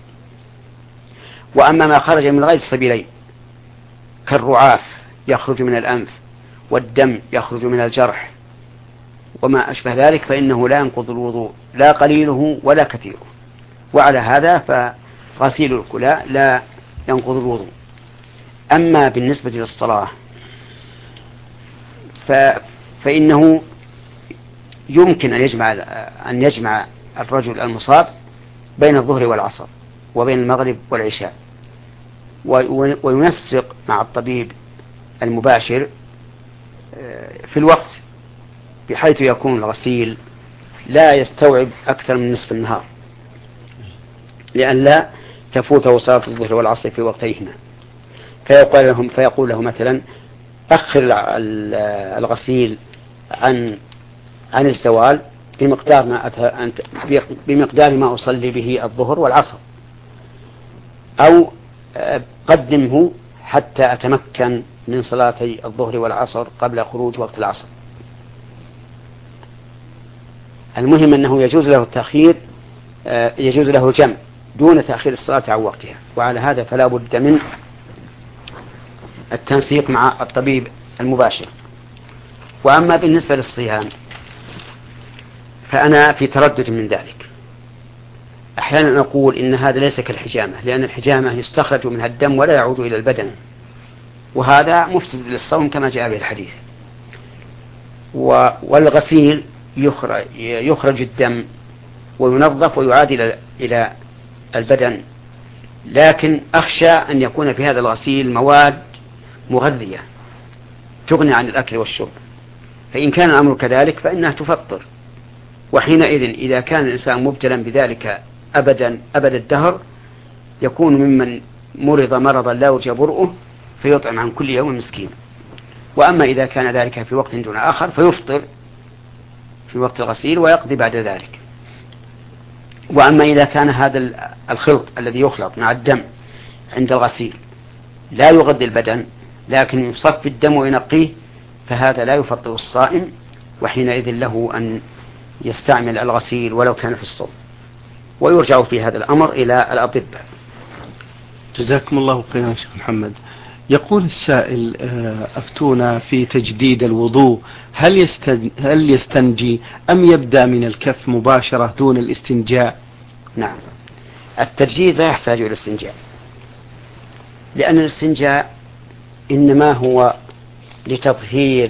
وأما ما خرج من غير السبيلين كالرعاف يخرج من الأنف والدم يخرج من الجرح وما أشبه ذلك فإنه لا ينقض الوضوء لا قليله ولا كثيره، وعلى هذا فغسيل الكلى لا ينقض الوضوء. أما بالنسبة للصلاة ف... فإنه يمكن أن يجمع أن يجمع الرجل المصاب بين الظهر والعصر وبين المغرب والعشاء، وينسق مع الطبيب المباشر في الوقت بحيث يكون الغسيل لا يستوعب أكثر من نصف النهار لئلا تفوته صلاة الظهر والعصر في وقتيهما، فيقول لهم فيقول له مثلا أخر الغسيل عن عن الزوال بمقدار ما بمقدار ما أصلي به الظهر والعصر، أو قدمه حتى أتمكن من صلاتي الظهر والعصر قبل خروج وقت العصر. المهم أنه يجوز له التأخير، يجوز له الجمع دون تأخير الصلاة عن وقتها، وعلى هذا فلا بد من التنسيق مع الطبيب المباشر. وأما بالنسبة للصيام فأنا في تردد من ذلك. أحيانا أقول إن هذا ليس كالحجامة، لأن الحجامة يستخرج منها الدم ولا يعود إلى البدن، وهذا مفسد للصوم كما جاء به الحديث. والغسيل يخرج, يخرج الدم وينظف ويعاد إلى البدن، لكن أخشى أن يكون في هذا الغسيل مواد مغذية تغني عن الأكل والشرب، فإن كان الأمر كذلك فإنها تفطر، وحينئذ إذا كان الإنسان مبتلا بذلك أبدا أبد الدهر يكون ممن مرض مرضا لا يرجى برؤه فيطعم عن كل يوم مسكين. وأما إذا كان ذلك في وقت دون آخر فيفطر في وقت الغسيل ويقضي بعد ذلك. وأما إذا كان هذا الخلط الذي يخلط مع الدم عند الغسيل لا يغذي البدن لكن يصفي الدم وينقيه فهذا لا يفطر الصائم، وحينئذ له أن يستعمل الغسيل ولو كان في الصوم، ويرجع في هذا الأمر إلى الأطباء. جزاكم الله خيرا شيخ محمد. يقول السائل أفتونا في تجديد الوضوء، هل هل يستنجي أم يبدأ من الكف مباشرة دون الاستنجاء؟ نعم، التجديد لا يحتاج إلى الاستنجاء، لأن الاستنجاء إنما هو لتطهير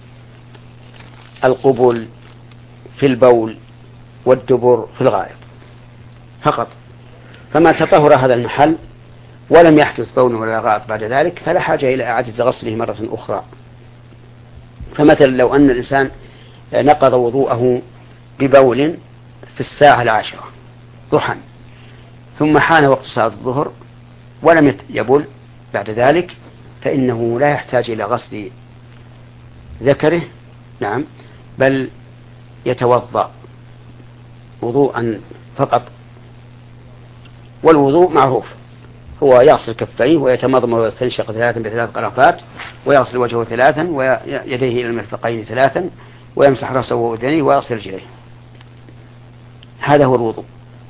القبل في البول والدبر في الغائط فقط، فما تطهر هذا المحل ولم يحدث بول ولا غائط بعد ذلك فلا حاجة إلى إعادة غسله مرة أخرى. فمثلا لو أن الإنسان نقض وضوءه ببول في الساعة العاشرة ضحى ثم حان وقت صلاة الظهر ولم يبل بعد ذلك فإنه لا يحتاج إلى غسل ذكره، نعم، بل يتوضأ وضوءا فقط. والوضوء معروف هو يغسل كفيه ويتمضمض ويستنشق ثلاثا بثلاث قرفات ويغسل وجهه ثلاثا ويديه إلى المرفقين ثلاثا ويمسح رأسه وأذنيه ويغسل رجليه. هذا هو الوضوء.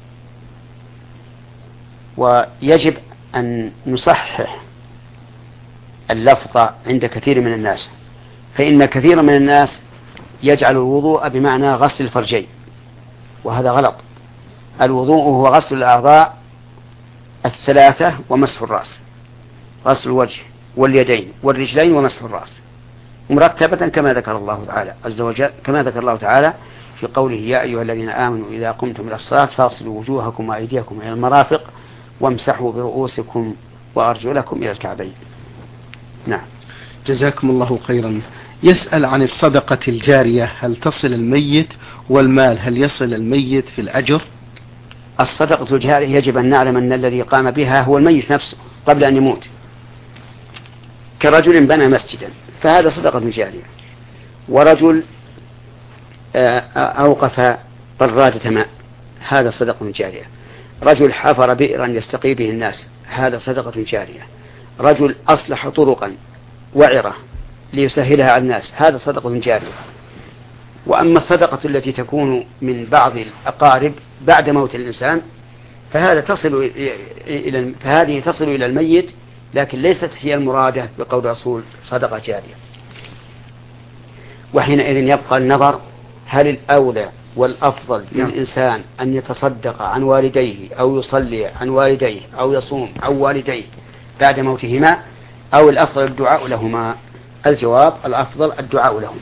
ويجب أن نصحح اللفظ عند كثير من الناس، فإن كثير من الناس يجعل الوضوء بمعنى غسل الفرجين، وهذا غلط. الوضوء هو غسل الأعضاء الثلاثة ومسح الرأس، غسل الوجه واليدين والرجلين ومسح الرأس مرتبة كما ذكر الله تعالى عز وجل، كما ذكر الله تعالى في قوله يا أيها الذين آمنوا إذا قمتم إلى الصلاة فاغسلوا وجوهكم وأيديكم إلى المرافق وامسحوا برؤوسكم وأرجلكم إلى الكعبين. نعم. جزاكم الله خيرا. يسأل عن الصدقة الجارية، هل تصل الميت؟ والمال هل يصل الميت في الأجر؟ الصدقة الجارية يجب أن نعلم أن الذي قام بها هو الميت نفسه قبل أن يموت، كرجل بنى مسجدا فهذا صدقة جارية، ورجل أوقف طرادة ماء هذا صدقة جارية، رجل حفر بئرا يستقي به الناس، هذا صدقة جارية. رجل أصلح طرقا وعرة ليسهلها على الناس، هذا صدقة جارية. وأما الصدقة التي تكون من بعض الأقارب بعد موت الإنسان فهذا تصل إلى فهذه تصل إلى الميت، لكن ليست هي المرادة بقول رسول صدقة جارية. وحينئذ يبقى النظر هل الأولى والأفضل للإنسان أن يتصدق عن والديه أو يصلي عن والديه أو يصوم عن والديه بعد موتهما، أو الأفضل الدعاء لهما. الجواب الأفضل الدعاء لهما،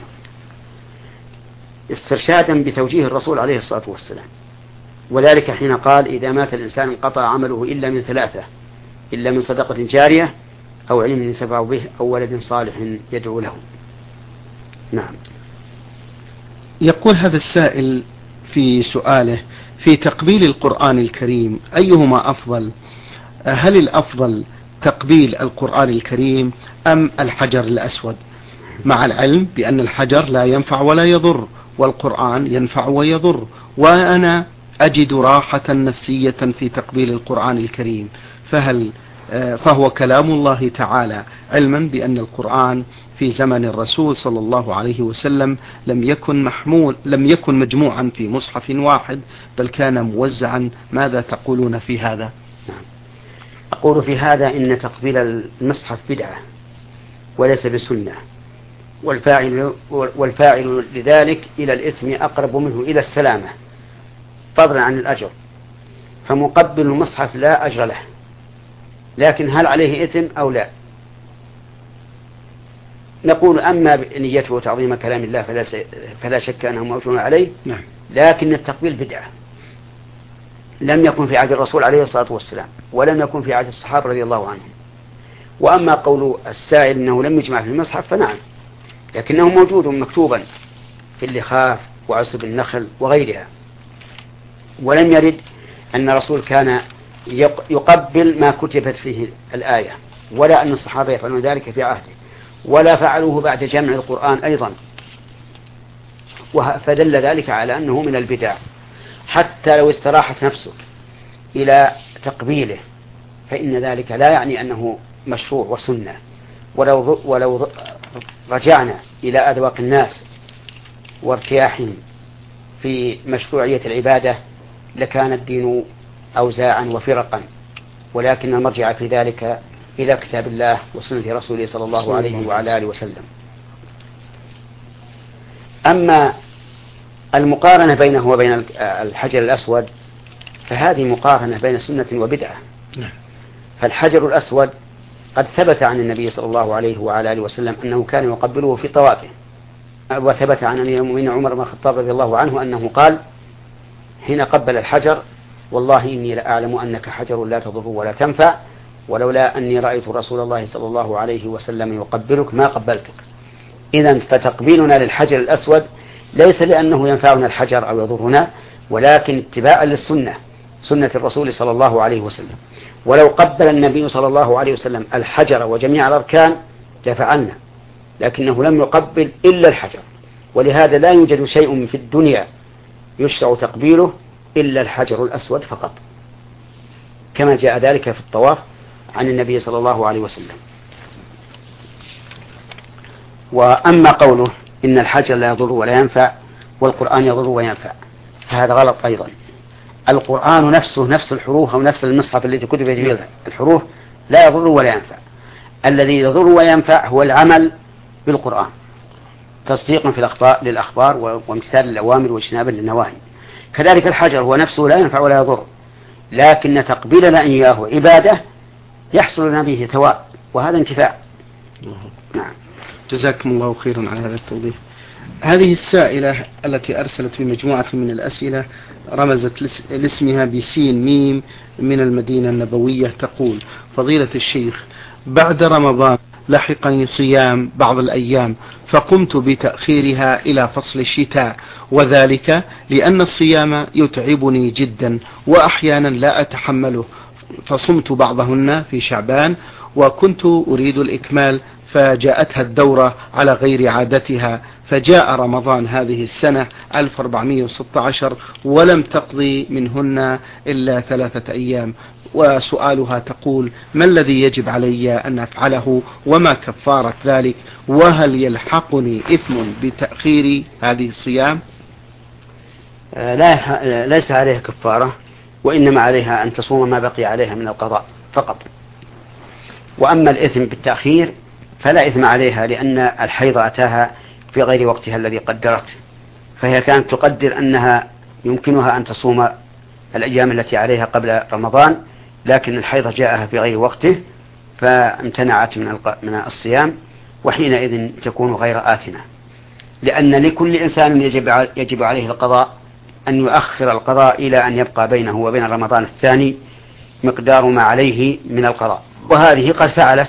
استرشادا بتوجيه الرسول عليه الصلاة والسلام. وذلك حين قال إذا مات الإنسان انقطع عمله إلا من ثلاثة، إلا من صدقة جارية أو علم ينتفع به أو ولد صالح يدعو له. نعم. يقول هذا السائل في سؤاله في تقبيل القرآن الكريم أيهما أفضل؟ هل الأفضل تقبيل القرآن الكريم أم الحجر الأسود؟ مع العلم بأن الحجر لا ينفع ولا يضر والقرآن ينفع ويضر، وأنا أجد راحة نفسية في تقبيل القرآن الكريم، فهل فهو كلام الله تعالى، علما بأن القرآن في زمن الرسول صلى الله عليه وسلم لم يكن محمول لم يكن مجموعا في مصحف واحد بل كان موزعا. ماذا تقولون في هذا؟ أقول في هذا إن تقبيل المصحف بدعة وليس بسنة، والفاعل, والفاعل لذلك إلى الإثم أقرب منه إلى السلامة فضلا عن الأجر، فمقبل المصحف لا أجر له، لكن هل عليه إثم أو لا؟ نقول أما بنيته وتعظيم كلام الله فلا, فلا شك أنه موجود عليه، لكن التقبيل بدعة لم يكن في عهد الرسول عليه الصلاة والسلام ولم يكن في عهد الصحابة رضي الله عنهم. وأما قول السائل أنه لم يجمع في المصحف فنعم، لكنه موجود مكتوبا في اللخاف وعصب النخل وغيرها، ولم يرد أن الرسول كان يقبل ما كتبت فيه الآية، ولا أن الصحابة يفعلون ذلك في عهده، ولا فعلوه بعد جمع القرآن أيضا، فدل ذلك على أنه من البدع. حتى لو استراحت نفسه إلى تقبيله فإن ذلك لا يعني أنه مشروع وسنة. ولو, ولو رجعنا إلى أذواق الناس وارتياحهم في مشروعية العبادة لكان الدين أوزاعا وفرقا، ولكن المرجع في ذلك إلى كتاب الله وسنة رسوله صلى الله عليه وعلى آله وسلم. أما المقارنة بينه وبين الحجر الأسود فهذه مقارنة بين سنة وبدعة. فالحجر الأسود قد ثبت عن النبي صلى الله عليه وعلى آله وسلم أنه كان يقبله في طوافه، وثبت عن أمير المؤمنين عمر بن الخطاب رضي الله عنه أنه قال حين قبل الحجر والله إني لأعلم أنك حجر لا تضر ولا تنفع، ولولا أني رأيت رسول الله صلى الله عليه وسلم يقبلك ما قبلتك. إذن فتقبيلنا للحجر الأسود ليس لأنه ينفعنا الحجر أو يضرنا، ولكن اتباعا للسنة، سنة الرسول صلى الله عليه وسلم. ولو قبل النبي صلى الله عليه وسلم الحجر وجميع الأركان لفعلنا، لكنه لم يقبل إلا الحجر، ولهذا لا يوجد شيء في الدنيا يشرع تقبيله إلا الحجر الأسود فقط، كما جاء ذلك في الطواف عن النبي صلى الله عليه وسلم. وأما قوله إن الحجر لا يضر ولا ينفع والقرآن يضر وينفع فهذا غلط أيضا. القرآن نفسه نفس الحروف أو نفس المصحف الذي كتب فيه الحروف لا يضر ولا ينفع. الذي يضر وينفع هو العمل بالقرآن تصديقا في الأخبار للأخبار وامتثال الأوامر واجتنابا للنواهي. كذلك الحجر هو نفسه لا ينفع ولا يضر، لكن تقبيلنا إياه عبادة يحصل لنا به ثواب، وهذا انتفاع. نعم. جزاكم الله خيرا على هذا التوضيح. هذه السائلة التي أرسلت بمجموعة من الأسئلة رمزت لاسمها بسين ميم من المدينة النبوية، تقول: فضيلة الشيخ، بعد رمضان لحقني صيام بعض الأيام فقمت بتأخيرها إلى فصل الشتاء، وذلك لأن الصيام يتعبني جدا وأحيانا لا أتحمله، فصمت بعضهن في شعبان وكنت أريد الإكمال، فجاءتها الدورة على غير عادتها، فجاء رمضان هذه السنة ألف وأربعمائة وستة عشر ولم تقضي منهن إلا ثلاثة أيام. وسؤالها تقول: ما الذي يجب علي أن أفعله وما كفارة ذلك، وهل يلحقني إثم بتأخير هذه الصيام؟ لا ليس عليها كفارة، وإنما عليها أن تصوم ما بقي عليها من القضاء فقط. وأما الإثم بالتأخير فلا إثم عليها، لأن الحيض أتاها في غير وقتها الذي قدرت، فهي كانت تقدر أنها يمكنها أن تصوم الأيام التي عليها قبل رمضان، لكن الحيض جاءها في غير وقته فامتنعت من الصيام، وحينئذ تكون غير آثمة، لأن لكل إنسان يجب يجب عليه القضاء أن يؤخر القضاء إلى أن يبقى بينه وبين رمضان الثاني مقدار ما عليه من القضاء، وهذه قد فعلت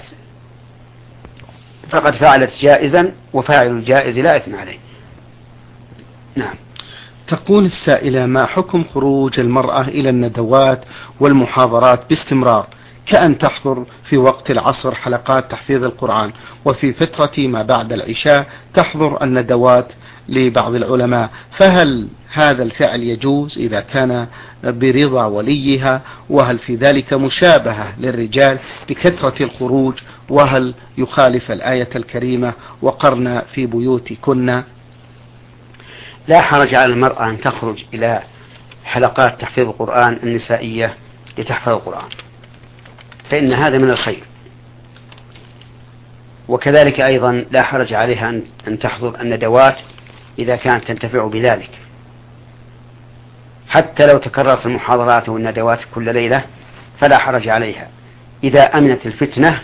فقد فعلت جائزا، وفاعل الجائز لا إثم عليه. نعم. تقول السائلة: ما حكم خروج المرأة إلى الندوات والمحاضرات باستمرار، كأن تحضر في وقت العصر حلقات تحفيظ القرآن، وفي فترة ما بعد العشاء تحضر الندوات لبعض العلماء، فهل هذا الفعل يجوز إذا كان برضا وليها؟ وهل في ذلك مشابهة للرجال بكثرة الخروج؟ وهل يخالف الآية الكريمة: وقرن في بيوتكن؟ لا حرج على المرأة أن تخرج إلى حلقات تحفيظ القرآن النسائية لتحفظ القرآن، فإن هذا من الخير. وكذلك أيضا لا حرج عليها أن تحضر الندوات إذا كانت تنتفع بذلك، حتى لو تكررت المحاضرات والندوات كل ليلة فلا حرج عليها إذا أمنت الفتنة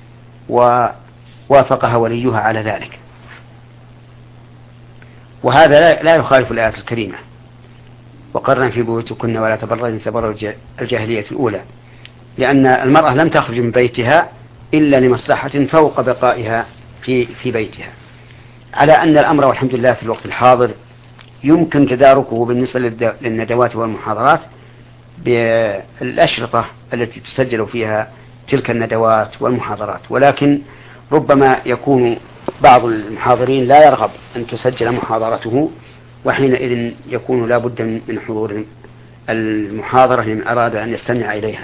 ووافقها وليها على ذلك. وهذا لا يخالف الآية الكريمة: وقرن في بيوتكن ولا تبرجن تبرج الجاهلية الأولى، لأن المرأة لم تخرج من بيتها إلا لمصلحة فوق بقائها في في بيتها، على أن الأمر والحمد لله في الوقت الحاضر يمكن تداركه بالنسبة للندوات والمحاضرات بالأشرطة التي تسجل فيها تلك الندوات والمحاضرات، ولكن ربما يكون بعض المحاضرين لا يرغب أن تسجل محاضرته، وحينئذ يكون لا بد من حضور المحاضرة لمن أراد أن يستمع إليها.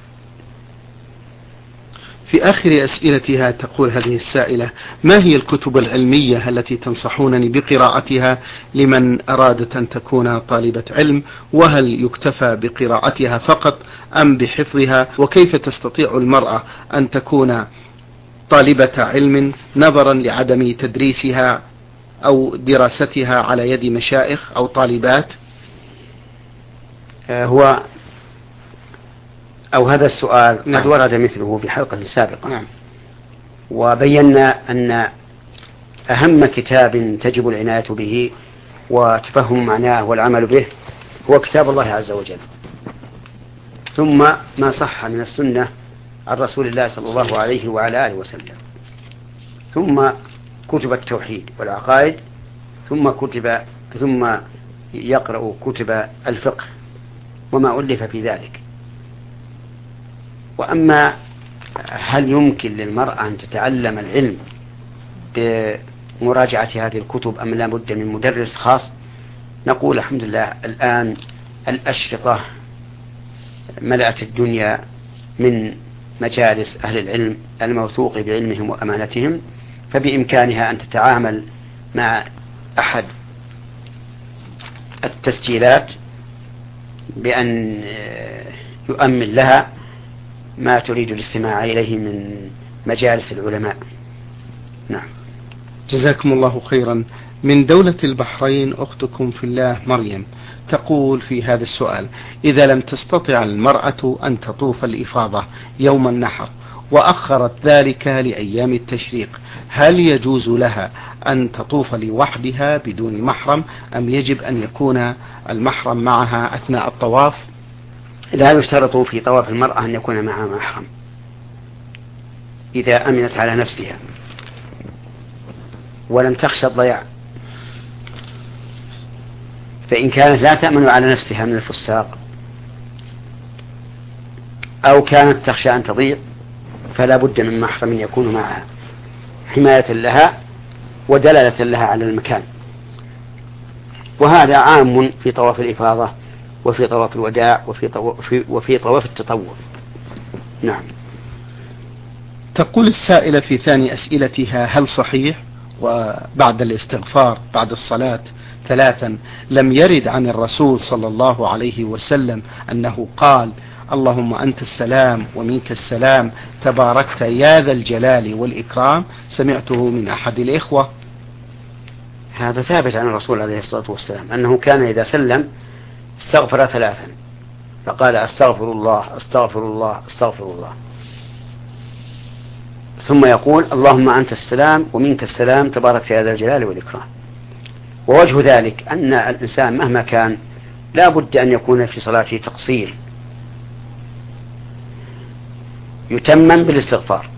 في آخر أسئلتها تقول هذه السائلة: ما هي الكتب العلمية التي تنصحونني بقراءتها لمن أرادت أن تكون طالبة علم؟ وهل يكتفى بقراءتها فقط أم بحفظها؟ وكيف تستطيع المرأة أن تكون طالبة علم نظرا لعدم تدريسها أو دراستها على يد مشايخ أو طالبات؟ هو أو هذا السؤال نعم. قد ورد مثله في حلقة سابقة. نعم. وبينا أن أهم كتاب تجب العناية به وتفهم معناه والعمل به هو كتاب الله عز وجل، ثم ما صح من السنة عن رسول الله صلى الله عليه وعلى آله وسلم، ثم كتب التوحيد والعقائد، ثم كتب ثم يقرأ كتب الفقه وما ألف في ذلك. وأما هل يمكن للمرأة أن تتعلم العلم بمراجعة هذه الكتب أم لا بد من مدرس خاص؟ نقول الحمد لله الآن الأشرطة ملأت الدنيا من مجالس أهل العلم الموثوق بعلمهم وأمانتهم، فبإمكانها أن تتعامل مع أحد التسجيلات بأن يؤمن لها ما تريد الاستماع إليه من مجالس العلماء. نعم. جزاكم الله خيرا. من دولة البحرين أختكم في الله مريم تقول في هذا السؤال: إذا لم تستطع المرأة أن تطوف الإفاضة يوم النحر وأخرت ذلك لأيام التشريق، هل يجوز لها أن تطوف لوحدها بدون محرم أم يجب أن يكون المحرم معها أثناء الطواف؟ لا يشترط في طواف المرأة أن يكون معها محرم إذا أمنت على نفسها ولم تخشى الضياع، فإن كانت لا تأمن على نفسها من الفساق أو كانت تخشى أن تضيع فلا بد من محرم يكون معها حماية لها ودلالة لها على المكان. وهذا عام في طواف الإفاضة وفي طواف الوداع وفي طواف, وفي طواف التطوع. نعم. تقول السائلة في ثاني أسئلتها: هل صحيح وبعد الاستغفار بعد الصلاة ثلاثا لم يرد عن الرسول صلى الله عليه وسلم أنه قال: اللهم أنت السلام ومنك السلام تباركت يا ذا الجلال والإكرام؟ سمعته من أحد الإخوة. هذا ثابت عن الرسول عليه الصلاة والسلام أنه كان إذا سلم استغفر ثلاثا، فقال: أستغفر الله أستغفر الله أستغفر الله، ثم يقول: اللهم أنت السلام ومنك السلام تبارك يا ذا الجلال والإكرام. ووجه ذلك أن الإنسان مهما كان لا بد أن يكون في صلاته تقصير يتمم بالاستغفار.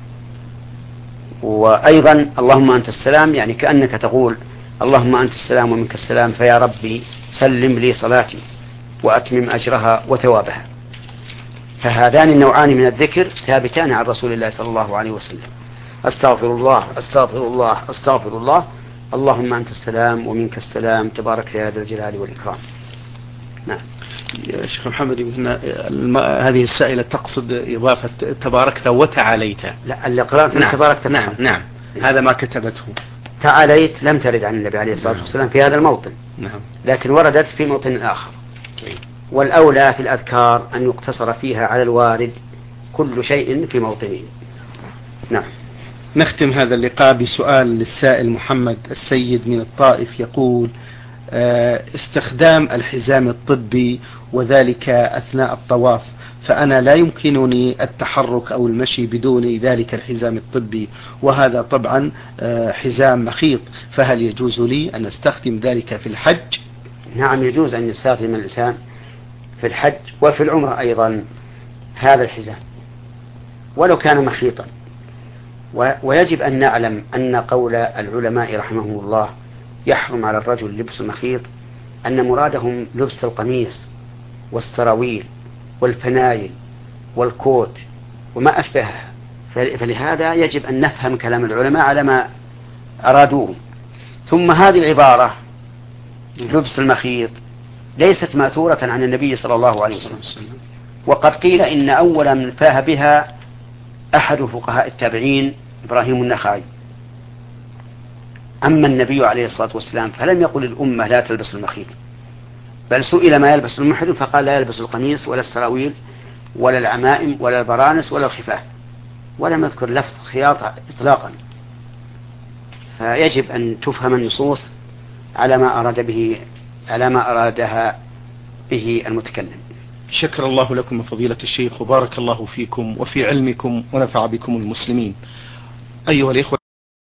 وأيضا اللهم أنت السلام يعني كأنك تقول: اللهم أنت السلام ومنك السلام، فيا ربي سلم لي صلاتي وأتمم أجرها وثوابها. فهذان النوعان من الذكر ثابتان عن رسول الله صلى الله عليه وسلم: أستغفر الله أستغفر الله أستغفر الله، اللهم أنت السلام ومنك السلام تبارك يا ذا الجلال والإكرام. نعم. يا شيخ محمد، هذه السائلة تقصد إضافة تباركت وتعاليت. لا، اللي قرأت نعم. تباركت. نعم نعم، هذا ما كتبته. تعاليت لم ترد عن النبي عليه الصلاة والسلام في هذا الموطن، نعم. لكن وردت في موطن آخر. والأولى في الأذكار أن يقتصر فيها على الوارد كل شيء في موطنه. نعم. نختم هذا اللقاء بسؤال للسائل محمد السيد من الطائف، يقول: استخدام الحزام الطبي وذلك أثناء الطواف، فأنا لا يمكنني التحرك أو المشي بدون ذلك الحزام الطبي، وهذا طبعا حزام مخيط، فهل يجوز لي أن أستخدم ذلك في الحج؟ نعم، يجوز أن يستخدم الإنسان في الحج وفي العمرة أيضا هذا الحزام ولو كان مخيطا. ويجب أن نعلم أن قول العلماء رحمهم الله يحرم على الرجل لبس المخيط أن مرادهم لبس القميص والسراويل والفنايل والكوت وما أشبهها، فلهذا يجب أن نفهم كلام العلماء على ما أرادوه. ثم هذه العبارة لبس المخيط ليست ماثورة عن النبي صلى الله عليه وسلم، وقد قيل إن أول من فاه بها أحد فقهاء التابعين إبراهيم النخعي. أما النبي عليه الصلاة والسلام فلم يقل الأمة لا تلبس المخيط، بل سئل ما يلبس المحرم فقال لا يلبس القميص ولا السراويل ولا العمائم ولا البرانس ولا الخفاف، ولم يذكر لفظ خياطة إطلاقا. فيجب أن تفهم النصوص على ما أراد به على ما أرادها به المتكلم. شكر الله لكم فضيلة الشيخ، وبارك الله فيكم وفي علمكم ونفع بكم المسلمين. أيها الإخوة